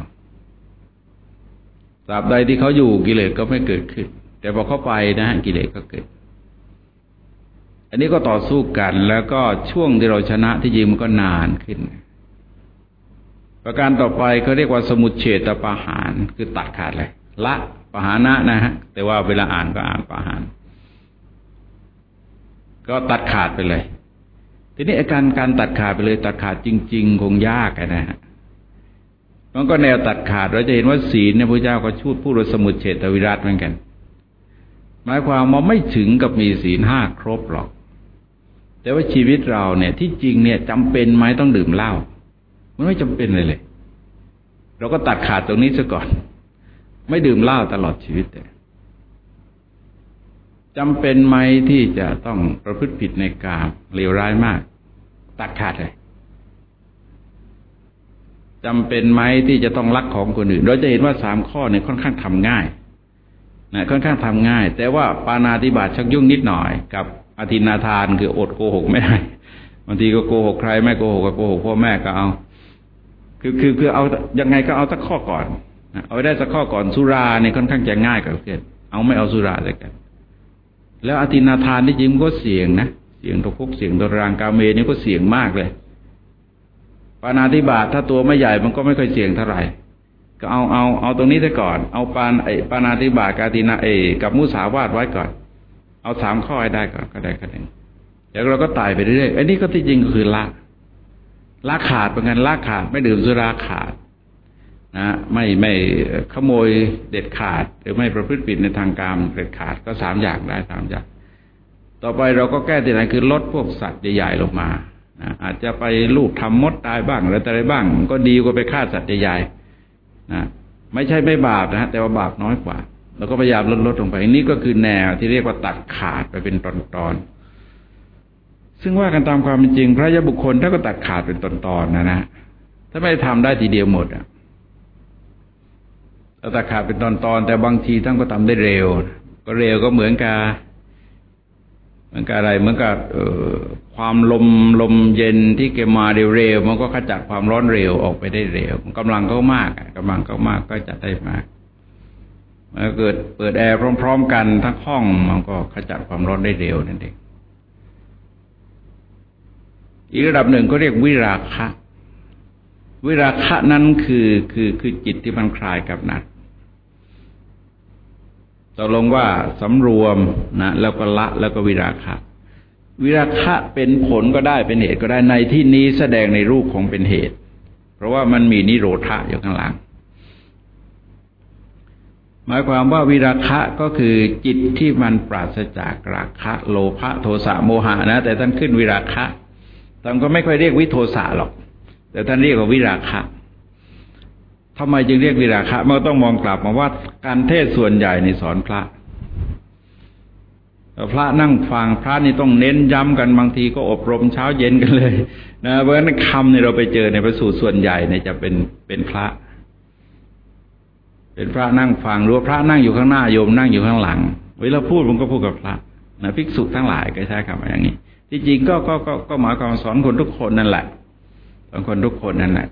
ตราบใดที่เขาอยู่กิเลสก็ไม่เกิดขึ้นแต่พอเขาไปนะฮะกิเลสก็เกิดอันนี้ก็ต่อสู้กันแล้วก็ช่วงที่เราชนะที่จริงมันก็นานขึ้นประการต่อไปเขาเรียกว่าสมุจเฉทปาหารคือตัดขาดเลยละปหานะนะฮะแต่ว่าเวลาอ่านก็อ่านปหารก็ตัดขาดไปเลยทีนี้อาการการตัดขาดไปเลยตัดขาดจริงๆคงยากนะฮะมันก็แนวตัดขาดเราจะเห็นว่าศีลเนี่ยพระเจ้าก็พูดพูดว่าสมุจเฉทวิรัติเหมือนกันหมายความว่าไม่ถึงกับมีศีลห้าครบหรอกแต่ว่าชีวิตเราเนี่ยที่จริงเนี่ยจำเป็นไหมต้องดื่มเหล้ามันไม่จำเป็นเลยเลยเราก็ตัดขาดตรงนี้ซะก่อนไม่ดื่มเหล้าตลอดชีวิตเลยจำเป็นไหมที่จะต้องประพฤติผิดในกามเลวร้ายมากตัดขาดเลยจำเป็นไหมที่จะต้องลักของคนอื่นเราจะเห็นว่าสามข้อเนี่ยค่อนข้างทำง่ายนะค่อนข้างทำง่ายแต่ว่าปาณาติบาตชักยุ่งนิดหน่อยกับอทินนาทานคืออดโกหกไม่ได้บางทีก็โกหกใครไม่โกหกก็โกหกพ่อแม่ก็เอาคือคือคือเอายังไงก็เอาสักข้อก่อนเอาได้สักข้อก่อนสุราเนี่ยค่อนข้างจะง่ายกว่าเพื่อนเอาไม่เอาสุราเลยกันแล้วอทินนาทานที่จริงก็เสี่ยงนะเสี่ยงตกคุกเสี่ยงตกรางกาเมนี่ก็เสี่ยงมากเลยปาณาติบาตถ้าตัวไม่ใหญ่มันก็ไม่ค่อยเสี่ยงเท่าไหร่ก็เอาเอาเอาตรงนี้ซะก่อนเอาปานไอปาณาติบาตกาตินาเอกับมุสาวาทไว้ก่อนเอาสามข้อให้ได้ก่อนก็ได้ก็ได้แล้วเราก็ไต่ไปเรื่อยๆไอ้นี่ก็ที่จริงก็คือละละขาดเหมือนกันละขาดไม่ดื่มสุราขาดนะไม่ไม่ขโมยเด็ดขาดหรือไม่ประพฤติผิดในทางกามเด็ดขาดก็สามอย่างได้สามอย่างต่อไปเราก็แก้ที่ไหนคือลดพวกสัตว์ใหญ่ๆลงมานะอาจจะไปลูกทำมดตายบ้างอะไรอะไรบ้างก็ดีกว่าไปฆ่าสัตว์ใหญ่ๆนะไม่ใช่ไม่บาปนะฮะแต่ว่าบาปน้อยกว่าแล้วก็พยายามลดลดลงไปนี่ก็คือแนวที่เรียกว่าตัดขาดไปเป็นตอนๆซึ่งว่ากันตามความเป็นจริงพระยะบุคคลถ้าก็ตัดขาดเป็นตอนๆนะนะถ้าไม่ทำได้ทีเดียวหมดอ่ะตัดขาดเป็นตอนๆแต่บางทีท่านก็ทำได้เร็วก็เร็วก็เหมือนกับเหมือนกับอะไรเหมือนกับเอ่อความลมลมเย็นที่เก็บมาเร็วๆมันก็ขจัดความร้อนเร็วออกไปได้เร็วกำลังเขามากกำลังเขามากก็จะได้มากเมื่อเกิดเปิดแอร์พร้อมๆกันทั้งห้องมันก็ขจัดความร้อนได้เร็วนั่นเองอีกระดับหนึ่งก็เรียกวิราคะวิราคะนั้นคือคือคือจิตที่มันคลายกับหนักตกลงว่าสำรวมนะแล้วก็ละแล้วก็วิราคะวิราคะเป็นผลก็ได้เป็นเหตุก็ได้ในที่นี้แสดงในรูปของเป็นเหตุเพราะว่ามันมีนิโรธะอยู่ข้างหลังหมายความว่าวิราคะก็คือจิตที่มันปราศจากราคะโลภะโทสะโมหะนะแต่ท่านขึ้นวิราคะท่านก็ไม่ค่อยเรียกวิโทสะหรอกแต่ท่านเรียกว่าวิราคะทำไมจึงเรียกวิราคะมันต้องมองกลับมาว่าการเทศส่วนใหญ่ในสอนพระพระนั่งฟังพระนี่ต้องเน้นย้ำกันบางทีก็อบรมเช้าเย็นกันเลยนะเพราะฉะนั้นคำเนี่ยเราไปเจอในพระสูตรส่วนใหญ่เนี่ยจะเป็นเป็นพระเป็นพระนั่งฟังหรือว่าพระนั่งอยู่ข้างหน้าโยมนั่งอยู่ข้างหลังเวลาพูดผมก็พูดกับพระนะภิกษุทั้งหลายก็ใช้คำอย่างนี้ที่จริงก็ก็ก็ก็หมายความสอนคนทุกคนนั่นแหละสอนคนทุกคนนั่นแหละ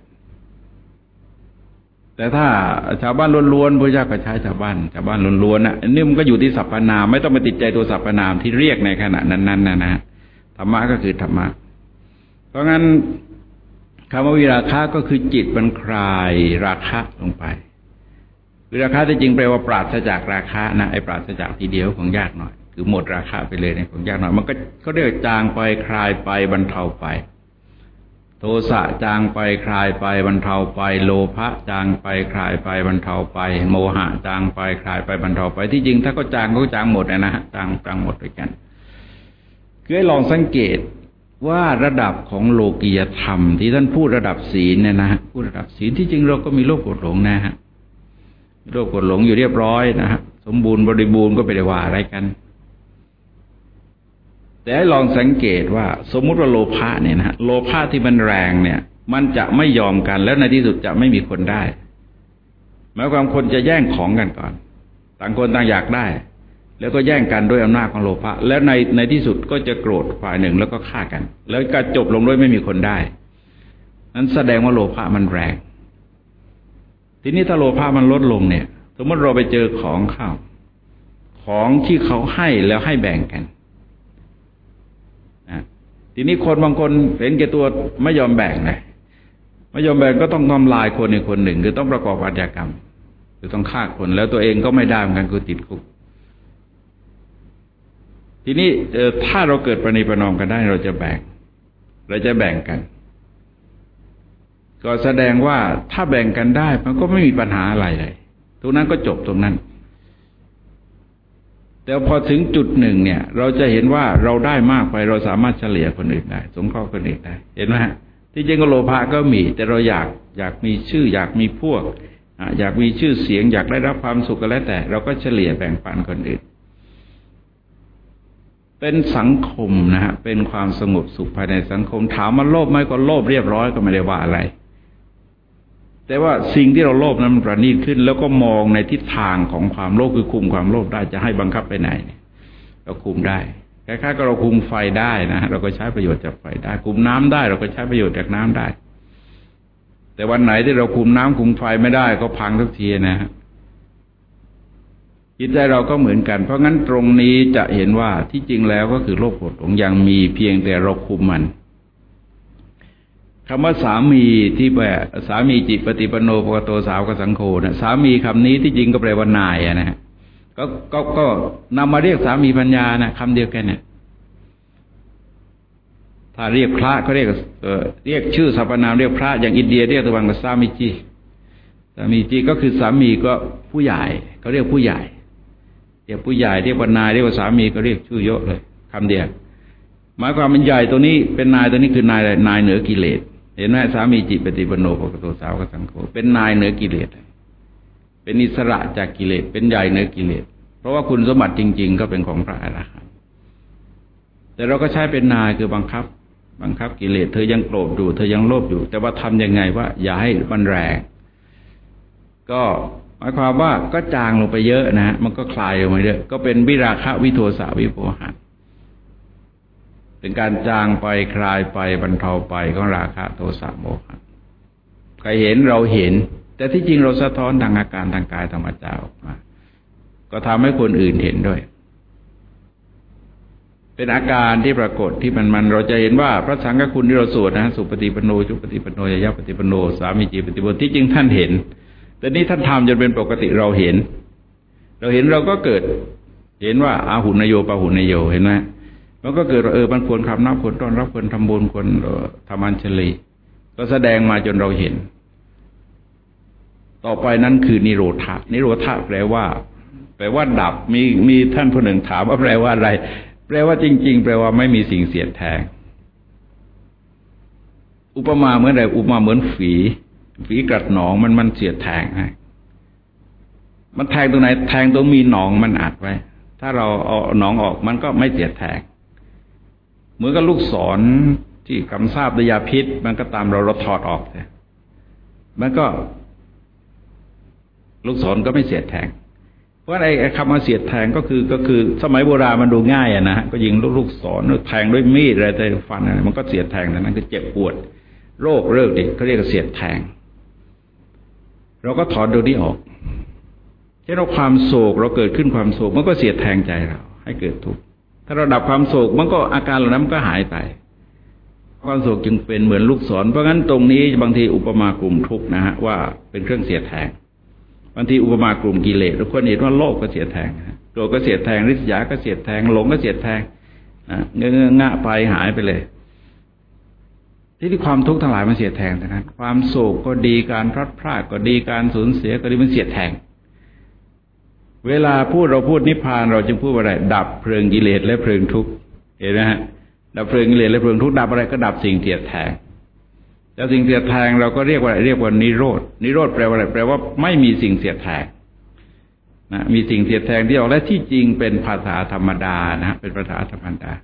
แต่ถ้าชาวบ้านล้วนๆพระเจ้าก็ใช้ชาวบ้านชาวบ้านล้วนๆน่ะอันนี้มันก็อยู่ที่สรรพนามไม่ต้องไปติดใจตัวสรรพนามที่เรียกในขณะนั้นๆนะนะธรรมะก็คือธรรมะเพราะงั้นคำว่าวิราคะก็คือจิตมันคลายราคะลงไปวิราคะที่จริงแปลว่าปราศจากราคะนะไอ้ปราศจากทีเดียวของยากหน่อยคือหมดราคะไปเลยในของยากหน่อยมันก็เขาเรียกจางไปคลายไปบรรเทาไปโทสะจางไปคลายไปบรรเทาไปโลภะจางไปคลายไปบรรเทาไปโมหะจางไปคลายไปบรรเทาไปที่จริงถ้าก็จางก็จางหมดนะฮะจางจางหมดด้วยกันคือให้ลองสังเกตว่าระดับของโลกียธรรมที่ท่านพูดระดับศีลเนี่ยนะฮะพูดระดับศีลที่จริงเราก็มีโลภโกรธหลงนะฮะโลภโกรธหลงอยู่เรียบร้อยนะฮะสมบูรณ์บริบูรณ์ก็ไม่ได้ว่าอะไรกันแต่ให้ลองสังเกตว่าสมมุติว่าโลภะเนี่ยนะโลภะที่มันแรงเนี่ยมันจะไม่ยอมกันแล้วในที่สุดจะไม่มีคนได้หมายความคนจะแย่งของกันก่อนต่างคนต่างอยากได้แล้วก็แย่งกันด้วยอำนาจของโลภะแล้วในในที่สุดก็จะโกรธฝ่ายหนึ่งแล้วก็ฆ่ากันแล้วก็จบลงด้วยไม่มีคนได้นั้นแสดงว่าโลภะมันแรงทีนี้ถ้าโลภะมันลดลงเนี่ยสมมติเราไปเจอของเข้าของที่เขาให้แล้วให้แบ่งกันทีนี้คนบางคนเห็นแก่ตัวไม่ยอมแบ่งเลยไม่ยอมแบ่งก็ต้องทำลายคนในคนหนึ่งคือต้องประกอบอาชญากรรมคือต้องฆ่าคนแล้วตัวเองก็ไม่ได้เหมือนกันคือติดคุกทีนี้ถ้าเราเกิดประนีประนอมกันได้เราจะแบ่งเราจะแบ่งกันก็แสดงว่าถ้าแบ่งกันได้มันก็ไม่มีปัญหาอะไรเลยตรงนั้นก็จบตรงนั้นแต่พอถึงจุดหนึ่งเนี่ยเราจะเห็นว่าเราได้มากไปเราสามารถเฉลี่ยคนอื่นได้สงเคราะห์คนอื่นได้เห็นไหมฮะที่จริงก็โลภะก็มีแต่เราอยากอยากมีชื่ออยากมีพวกอยากมีชื่อเสียงอยากได้รับความสุขก็แล้วแต่เราก็เฉลี่ยแบ่งปันคนอื่นเป็นสังคมนะฮะเป็นความสงบสุขภายในสังคมถามมันโลภไหมก็โลภเรียบร้อยก็ไม่ได้ว่าอะไรแต่ว่าสิ่งที่เราโลภนั้นมันประณีตขึ้นแล้วก็มองในทิศทางของความโลภคือคุมความโลภได้จะให้บังคับไปไหนเราคุมได้คล้ายๆกับเราคุมไฟได้นะเราก็ใช้ประโยชน์จากไฟได้คุมน้ำได้เราก็ใช้ประโยชน์จากน้ำได้แต่วันไหนที่เราคุมน้ำคุมไฟไม่ได้ก็พังทุกทีนะฮะจิตใจเราก็เหมือนกันเพราะงั้นตรงนี้จะเห็นว่าที่จริงแล้วก็คือโลภโกรธหลงยังมีเพียงแต่เราคุมมันคำว่าสามีที่แปลสามีจิตปฏิปโนภควโตสาวกสังโฆนะสามีคำนี้ที่จริงก็แปลว่านายนะฮะก็ก็ก็นำมาเรียกสามีปัญญานะคำเดียวกันเนี่ยถ้าเรียกพระก็เรียกเอ่อเรียกชื่อสรรพนามเรียกพระอย่างอินเดียเรียกตัวว่าสามีจีสามีจีก็คือสามีก็ผู้ใหญ่เขาเรียกผู้ใหญ่เรียกผู้ใหญ่เรียกว่านายเรียกว่าสามีก็เรียกชื่อเยอะเลยคำเดียวหมายความเป็นใหญ่ตัวนี้เป็นนายตัวนี้คือนายนายเหนือกิเลสเห็นไหมสามีจิตปฏิปโนภควโตสาวกสังโฆเป็นนายเหนือกิเลสเป็นอิสระจากกิเลสเป็นใหญ่เหนือกิเลสเพราะว่าคุณสมบัติจริงๆก็เป็นของพระอรหันต์แต่เราก็ใช้เป็นนายคือบังคับบังคับกิเลสเธอยังโกรธอยู่เธอยังโลภอยู่แต่ว่าทำยังไงว่าอย่าให้มันแรงก็หมายความว่าก็จางลงไปเยอะนะมันก็คลายลงไปเยอะก็เป็นวิราคะวิโทสะวิโมหะเป็นการจางไปคลายไปบรรเทาไปของราคะโทสะโมหะใครเห็นเราเห็นแต่ที่จริงเราสะท้อนทางอาการทางกายธรรมชาติออกมาก็ทำให้คนอื่นเห็นด้วยเป็นอาการที่ปรากฏที่มันมันเราจะเห็นว่าพระสังฆคุณที่เราสวดนะสุปฏิปันโนจุปฏิปันโนยยะปฏิปันโนสามีจิปฏิปันโนที่จริงท่านเห็นแต่นี่ท่านทำจนเป็นปกติเราเห็นเราเห็นเราก็เกิดเห็นว่าอาหุนโยปะหุนโยเห็นไหมมันก็เกิดเออมันควรคำนับควรต้อนรับควรทำบุญควรทำอัญชลีก็แสดงมาจนเราเห็นต่อไปนั้นคือนิโรธะนิโรธะแปลว่าแปลว่าดับมีมีท่านผู้หนึ่งถามว่าแปลว่าอะไรแปลว่าจริงๆแปลว่าไม่มีสิ่งเสียดแทงอุปมาเหมือนอะไรอุปมาเหมือนฝีฝีกัดหนองมันมันเสียดแทงให้มันแทงตรงไหนแทงตรงมีหนองมันอัดไว้ถ้าเราเอาหนองออกมันก็ไม่เสียดแทงเหมือนกับลูกศรที่กำซาบด้วยยาพิษมันก็ตามเราเราถอดออกเลยมันก็ลูกศรก็ไม่เสียดแทงเพราะไอ้คำว่าเสียดแทงก็คือก็คือสมัยโบราณมันดูง่ายอะนะก็ยิงลูกศรแทงด้วยมีดอะไรแต่ฟันอะไรมันก็เสียดแทงแต่นั้นคือเจ็บปวดโรคเลิกดิเขาเรียกว่าเสียดแทงเราก็ถอนตัวนี้ออกเช่นเราความโศกเราเกิดขึ้นความโศกมันก็เสียดแทงใจเราให้เกิดทุกข์ถ้าเราดับความโศกมันก็อาการเหล่านั้นก็หายไปความโศกจึงเป็นเหมือนลูกศรเพราะงั้นตรงนี้บางทีอุปมากลุ่มทุกข์นะฮะว่าเป็นเครื่องเสียดแทงบางทีอุปมากลุ่มกิเลสเราควรเห็นว่าโลภก็เสียดแทงโกรธก็เสียดแทงริษยาก็เสียดแทงหลงก็เสียดแทงเงื้อง่ะไปหายไปเลยที่ที่ความทุกข์ทั้งหลายมันเสียดแทงนะความโศกก็ดีการพลัดพรากก็ดีการสูญเสียก็ดีมันเสียดแทงเวลาพูดเราพูดนิพพานเราจึงพูดว่าอะไรดับเพลิงกิเลสและเพลิงทุกข์เห็นไหมฮะดับเพลิงกิเลสและเพลิงทุกข์ดับอะไรก็ดับสิ่งเสียดแทงแล้วสิ่งเสียดแทงเราก็เรียกว่าเรียกว่านิโรธนิโรธแปลว่าอะไรแปลว่าไม่มีสิ่งเสียดแทงนะมีสิ่งเสียดแทงที่ออกและที่จริงเป็นภาษาธรรมดานะเป็นภาษาธรรมดา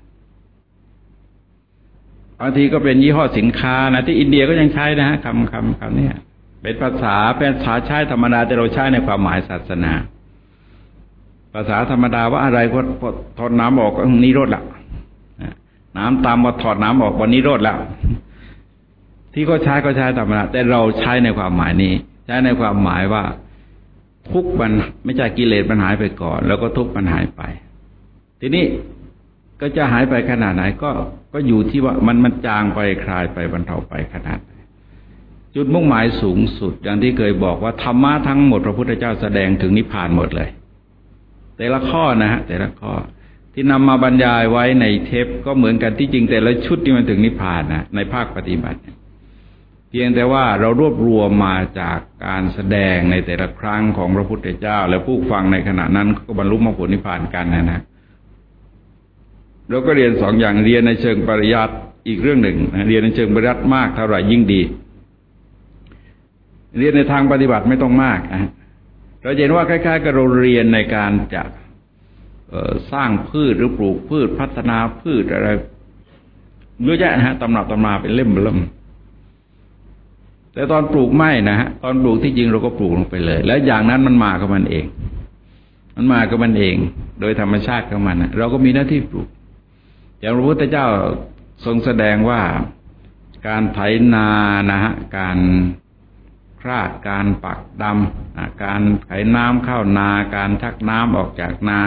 บางทีก็เป็นยี่ห้อสินค้านะที่อินเดียก็ยังใช้นะฮะคำคำคำนี้เป็นภาษาเป็นภาษาใช้ธรรมดาแต่เราใช้ในความหมายศาสนาภาษาธรรมดาว่าอะไรก็ถอดน้ำออกนิโรธละน้ำตามมาถอดน้ำออกวันนิโรธละที่เขาใช้ก็ใช้ธรรมดาแต่เราใช้ในความหมายนี้ใช้ในความหมายว่าทุกข์มันไม่ใช่กิเลสมันหายไปก่อนแล้วก็ทุกข์มันหายไปทีนี้ก็จะหายไปขนาดไหนก็ก็อยู่ที่ว่ามันมันจางไปคลายไปบรรเทาไปขนาดไหนจุดมุ่งหมายสูงสุดอย่างที่เคยบอกว่าธรรมะทั้งหมดพระพุทธเจ้าแสดงถึงนิพพานหมดเลยแต่ละข้อนะฮะแต่ละข้อที่นำมาบรรยายไว้ในเทปก็เหมือนกันที่จริงแต่ละชุดที่มันถึงนิพพานนะในภาคปฏิบัติเพียงแต่ว่าเรารวบรวมมาจากการแสดงในแต่ละครั้งของพระพุทธเจ้าและผู้ฟังในขณะนั้นก็บรรลุมรรคผลนิพพานกันนะนะเราก็เรียนสองอย่างเรียนในเชิงปริยัติอีกเรื่องหนึ่งเรียนในเชิงปริยัติมากเท่าไหร่ยิ่งดีเรียนในทางปฏิบัติไม่ต้องมากนะเราเห็นว่าคล้ายๆกับเราเรียนในการจะสร้างพืชหรือปลูกพืชพัฒนาพืชอะไรเยอะแยะนะฮะตำรับตำราเป็นเล่มเล่มแต่ตอนปลูกไม่นะฮะตอนปลูกที่จริงเราก็ปลูกลงไปเลยแล้วอย่างนั้นมันมากับมันเองมันมากับมันเองโดยธรรมชาติของมันนะเราก็มีหน้าที่ปลูกอย่างพระพุทธเจ้าทรงแสดงว่าการไถนานะฮะการคราดการปักดำการไถน้ำเข้านาการชักน้ำออกจากนา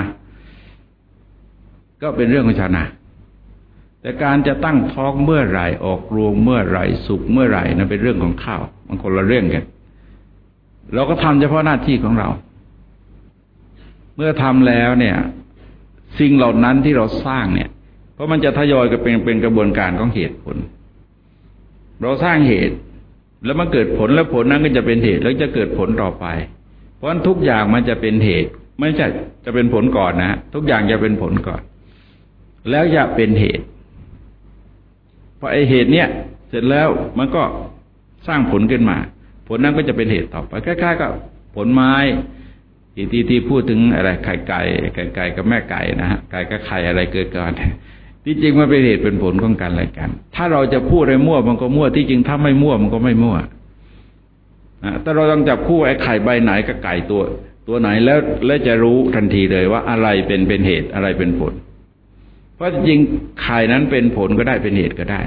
ก็เป็นเรื่องของชาวนาแต่การจะตั้งท้องเมื่อไหร่ออกรวงเมื่อไหร่สุกเมื่อไหร่นั่นเป็นเรื่องของข้าวมันคนละเรื่องกันเราก็ทำเฉพาะหน้าที่ของเราเมื่อทำแล้วเนี่ยสิ่งเหล่านั้นที่เราสร้างเนี่ยเพราะมันจะทยอยกันเป็นเป็นกระบวนการของเหตุผลเราสร้างเหตุแล้วมันเกิดผลแล้วผลนั้นก็จะเป็นเหตุแล้วจะเกิดผลต่อไปเพราะฉะนั้นทุกอย่างมันจะเป็นเหตุไม่ใช่จะเป็นผลก่อนนะทุกอย่างจะเป็นผลก่อนแล้วจะเป็นเหตุพอไอเหตุเนี้ยเสร็จแล้วมันก็สร้างผลขึ้นมาผลนั้นก็จะเป็นเหตุต่อไปคล้ายๆกับผลไม้ที่ที่ที่พูดถึงอะไรไข่ไก่ไข่ไก่กับแม่ไก่นะฮะไก่กับไข่อะไรเกิดก่อนที่จริงมันเป็นเหตุเป็นผลของกันและกันถ้าเราจะพูดอะไรมั่วมันก็มั่วที่จริงถ้าไม่มั่วมันก็ไม่มั่วนะแต่เราต้องจับคู่ไอ้ไข่ใบไหนกับไก่ตัวตัวไหนแล้วแล้วจะรู้ทันทีเลยว่าอะไรเป็นเป็นเหตุอะไรเป็นผลเพราะจริงไข่นั้นเป็นผลก็ได้เป็นเหตุก็ได้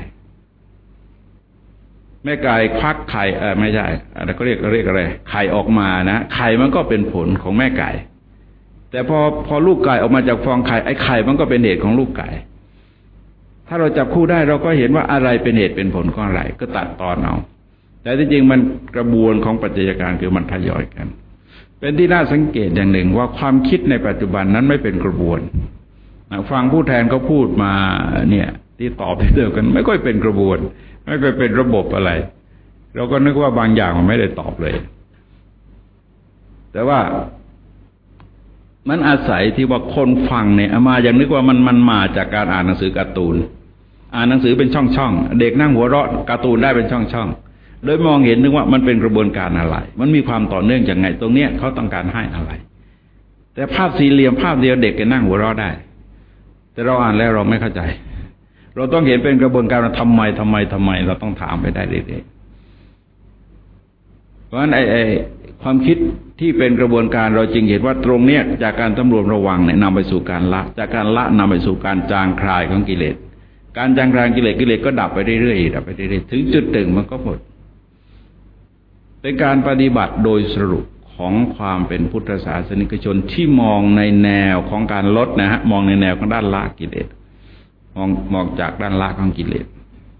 แม่ไก่ควักไข่เออไม่ใช่อะไรก็เรียกเรียกอะไรไข่ออกมานะไข่มันก็เป็นผลของแม่ไก่แต่พอพอลูกไก่ออกมาจากฟองไข่ไอ้ไข่มันก็เป็นเหตุของลูกไก่ถ้าเราจับคู่ได้เราก็เห็นว่าอะไรเป็นเหตุเป็นผลของอะไรก็ตัดตอนเอาแต่ที่จริงมันกระบวนของปัจจัยการคือมันทยอยกันเป็นที่น่าสังเกตอย่างหนึ่งว่าความคิดในปัจจุบันนั้นไม่เป็นกระบวนฟังผู้แทนเขาพูดมาเนี่ยที่ตอบที่เดียวกันไม่ค่อยเป็นกระบวนไม่ค่อยเป็นระบบอะไรเราก็นึกว่าบางอย่างมันไม่ได้ตอบเลยแต่ว่ามันอาศัยที่ว่าคนฟังเนี่ยมาอย่างนึกว่ามันมันมาจากการอ่านหนังสือการ์ตูนอ่านหนังสือเป็นช่องๆเด็กนั่งหัวเราะการ์ตูนได้เป็นช่องๆโดยมองเห็นนึกว่ามันเป็นกระบวนการอะไรมันมีความต่อเนื่องอย่างไงตรงเนี้ยเขาต้องการให้อะไรแต่ภาพสี่เหลี่ยมภาพเดียวเด็กก็นั่งหัวเราะได้แต่เราอ่านแล้วเราไม่เข้าใจเราต้องเห็นเป็นกระบวนการทำไมทำไมทำไมเราต้องถามไปได้เรื่อยๆเพราะฉะนั้นไอ้ไอ้ความคิดที่เป็นกระบวนการเราจึงเห็นว่าตรงเนี้ยจากการสำรวมระวังเนี่ยนำไปสู่การละจากการละนำไปสู่การจางคลายของกิเลสการจางคลายกิเลสกิเลสก็ดับไปเรื่อยๆดับไปเรื่อยๆถึงจุดหนึ่งมันก็หมดเป็นการปฏิบัติโดยสรุปของความเป็นพุทธศาสนิกชนที่มองในแนวของการลดนะฮะมองในแนวของด้านละกิเลสมองมองจากด้านละของกิเลส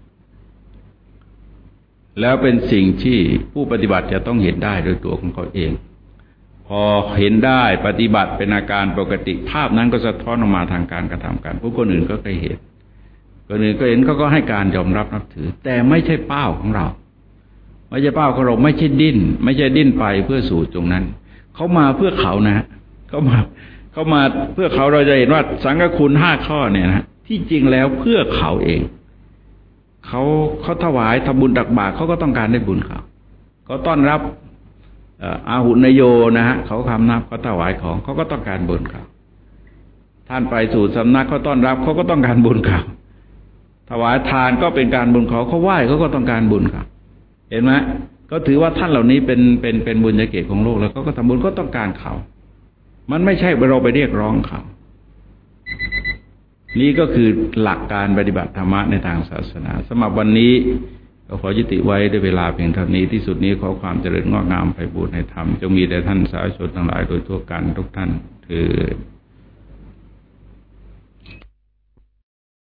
แล้วเป็นสิ่งที่ผู้ปฏิบัติจะต้องเห็นได้โดยตัวของเขาเองพอเห็นได้ปฏิบัติเป็นอาการปกติภาพนั้นก็สะท้อนออกมาทางการกระทำการผู้คนอื่นก็เคยเห็นคนอื่นก็เห็นเขาก็ให้การยอมรับนับถือแต่ไม่ใช่เป้าของเราไม่ใช่เป้าของเราไม่ใช่ดิ้นไม่ใช่ดิ้นไปเพื่อสู่ตรงนั้นเขามาเพื่อเขานะเขามาเขามาเพื่อเขาเราจะเห็นว่าสังฆคุณห้าข้อเนี่ยนะที่จริงแล้วเพื่อเขาเองเขาเขาถวายทำบุญตักบาตรเขาก็ต้องการได้บุญเขาเขาต้อนรับอาหุนโยนะฮะเขาคำนับเขาถวายของเขาก็ต้องการบุญเขาท่านไปสู่สำนักเขาต้อนรับเขาก็ต้องการบุญเขาถวายทานก็เป็นการบุญเขาเขาไหว้เขาก็ต้องการบุญเขาเห็นไหมก็ถือว่าท่านเหล่านี้เป็นเป็นเป็นบุญญาเกตของโลกแล้วเขาก็ทำบุญก็ต้องการเขามันไม่ใช่เราไปเรียกร้องเขานี่ก็คือหลักการปฏิบัติธรรมะในทางศาสนาสำหรับวันนี้ก็ขอยุติไว้ด้วยเวลาเพียงเท่านี้ที่สุดนี้ขอความเจริญงอกงามไพบูลย์ในธรรมจงมีแด่ท่านสาธุชนทั้งหลายโดยทั่วกันทุกท่านเถิด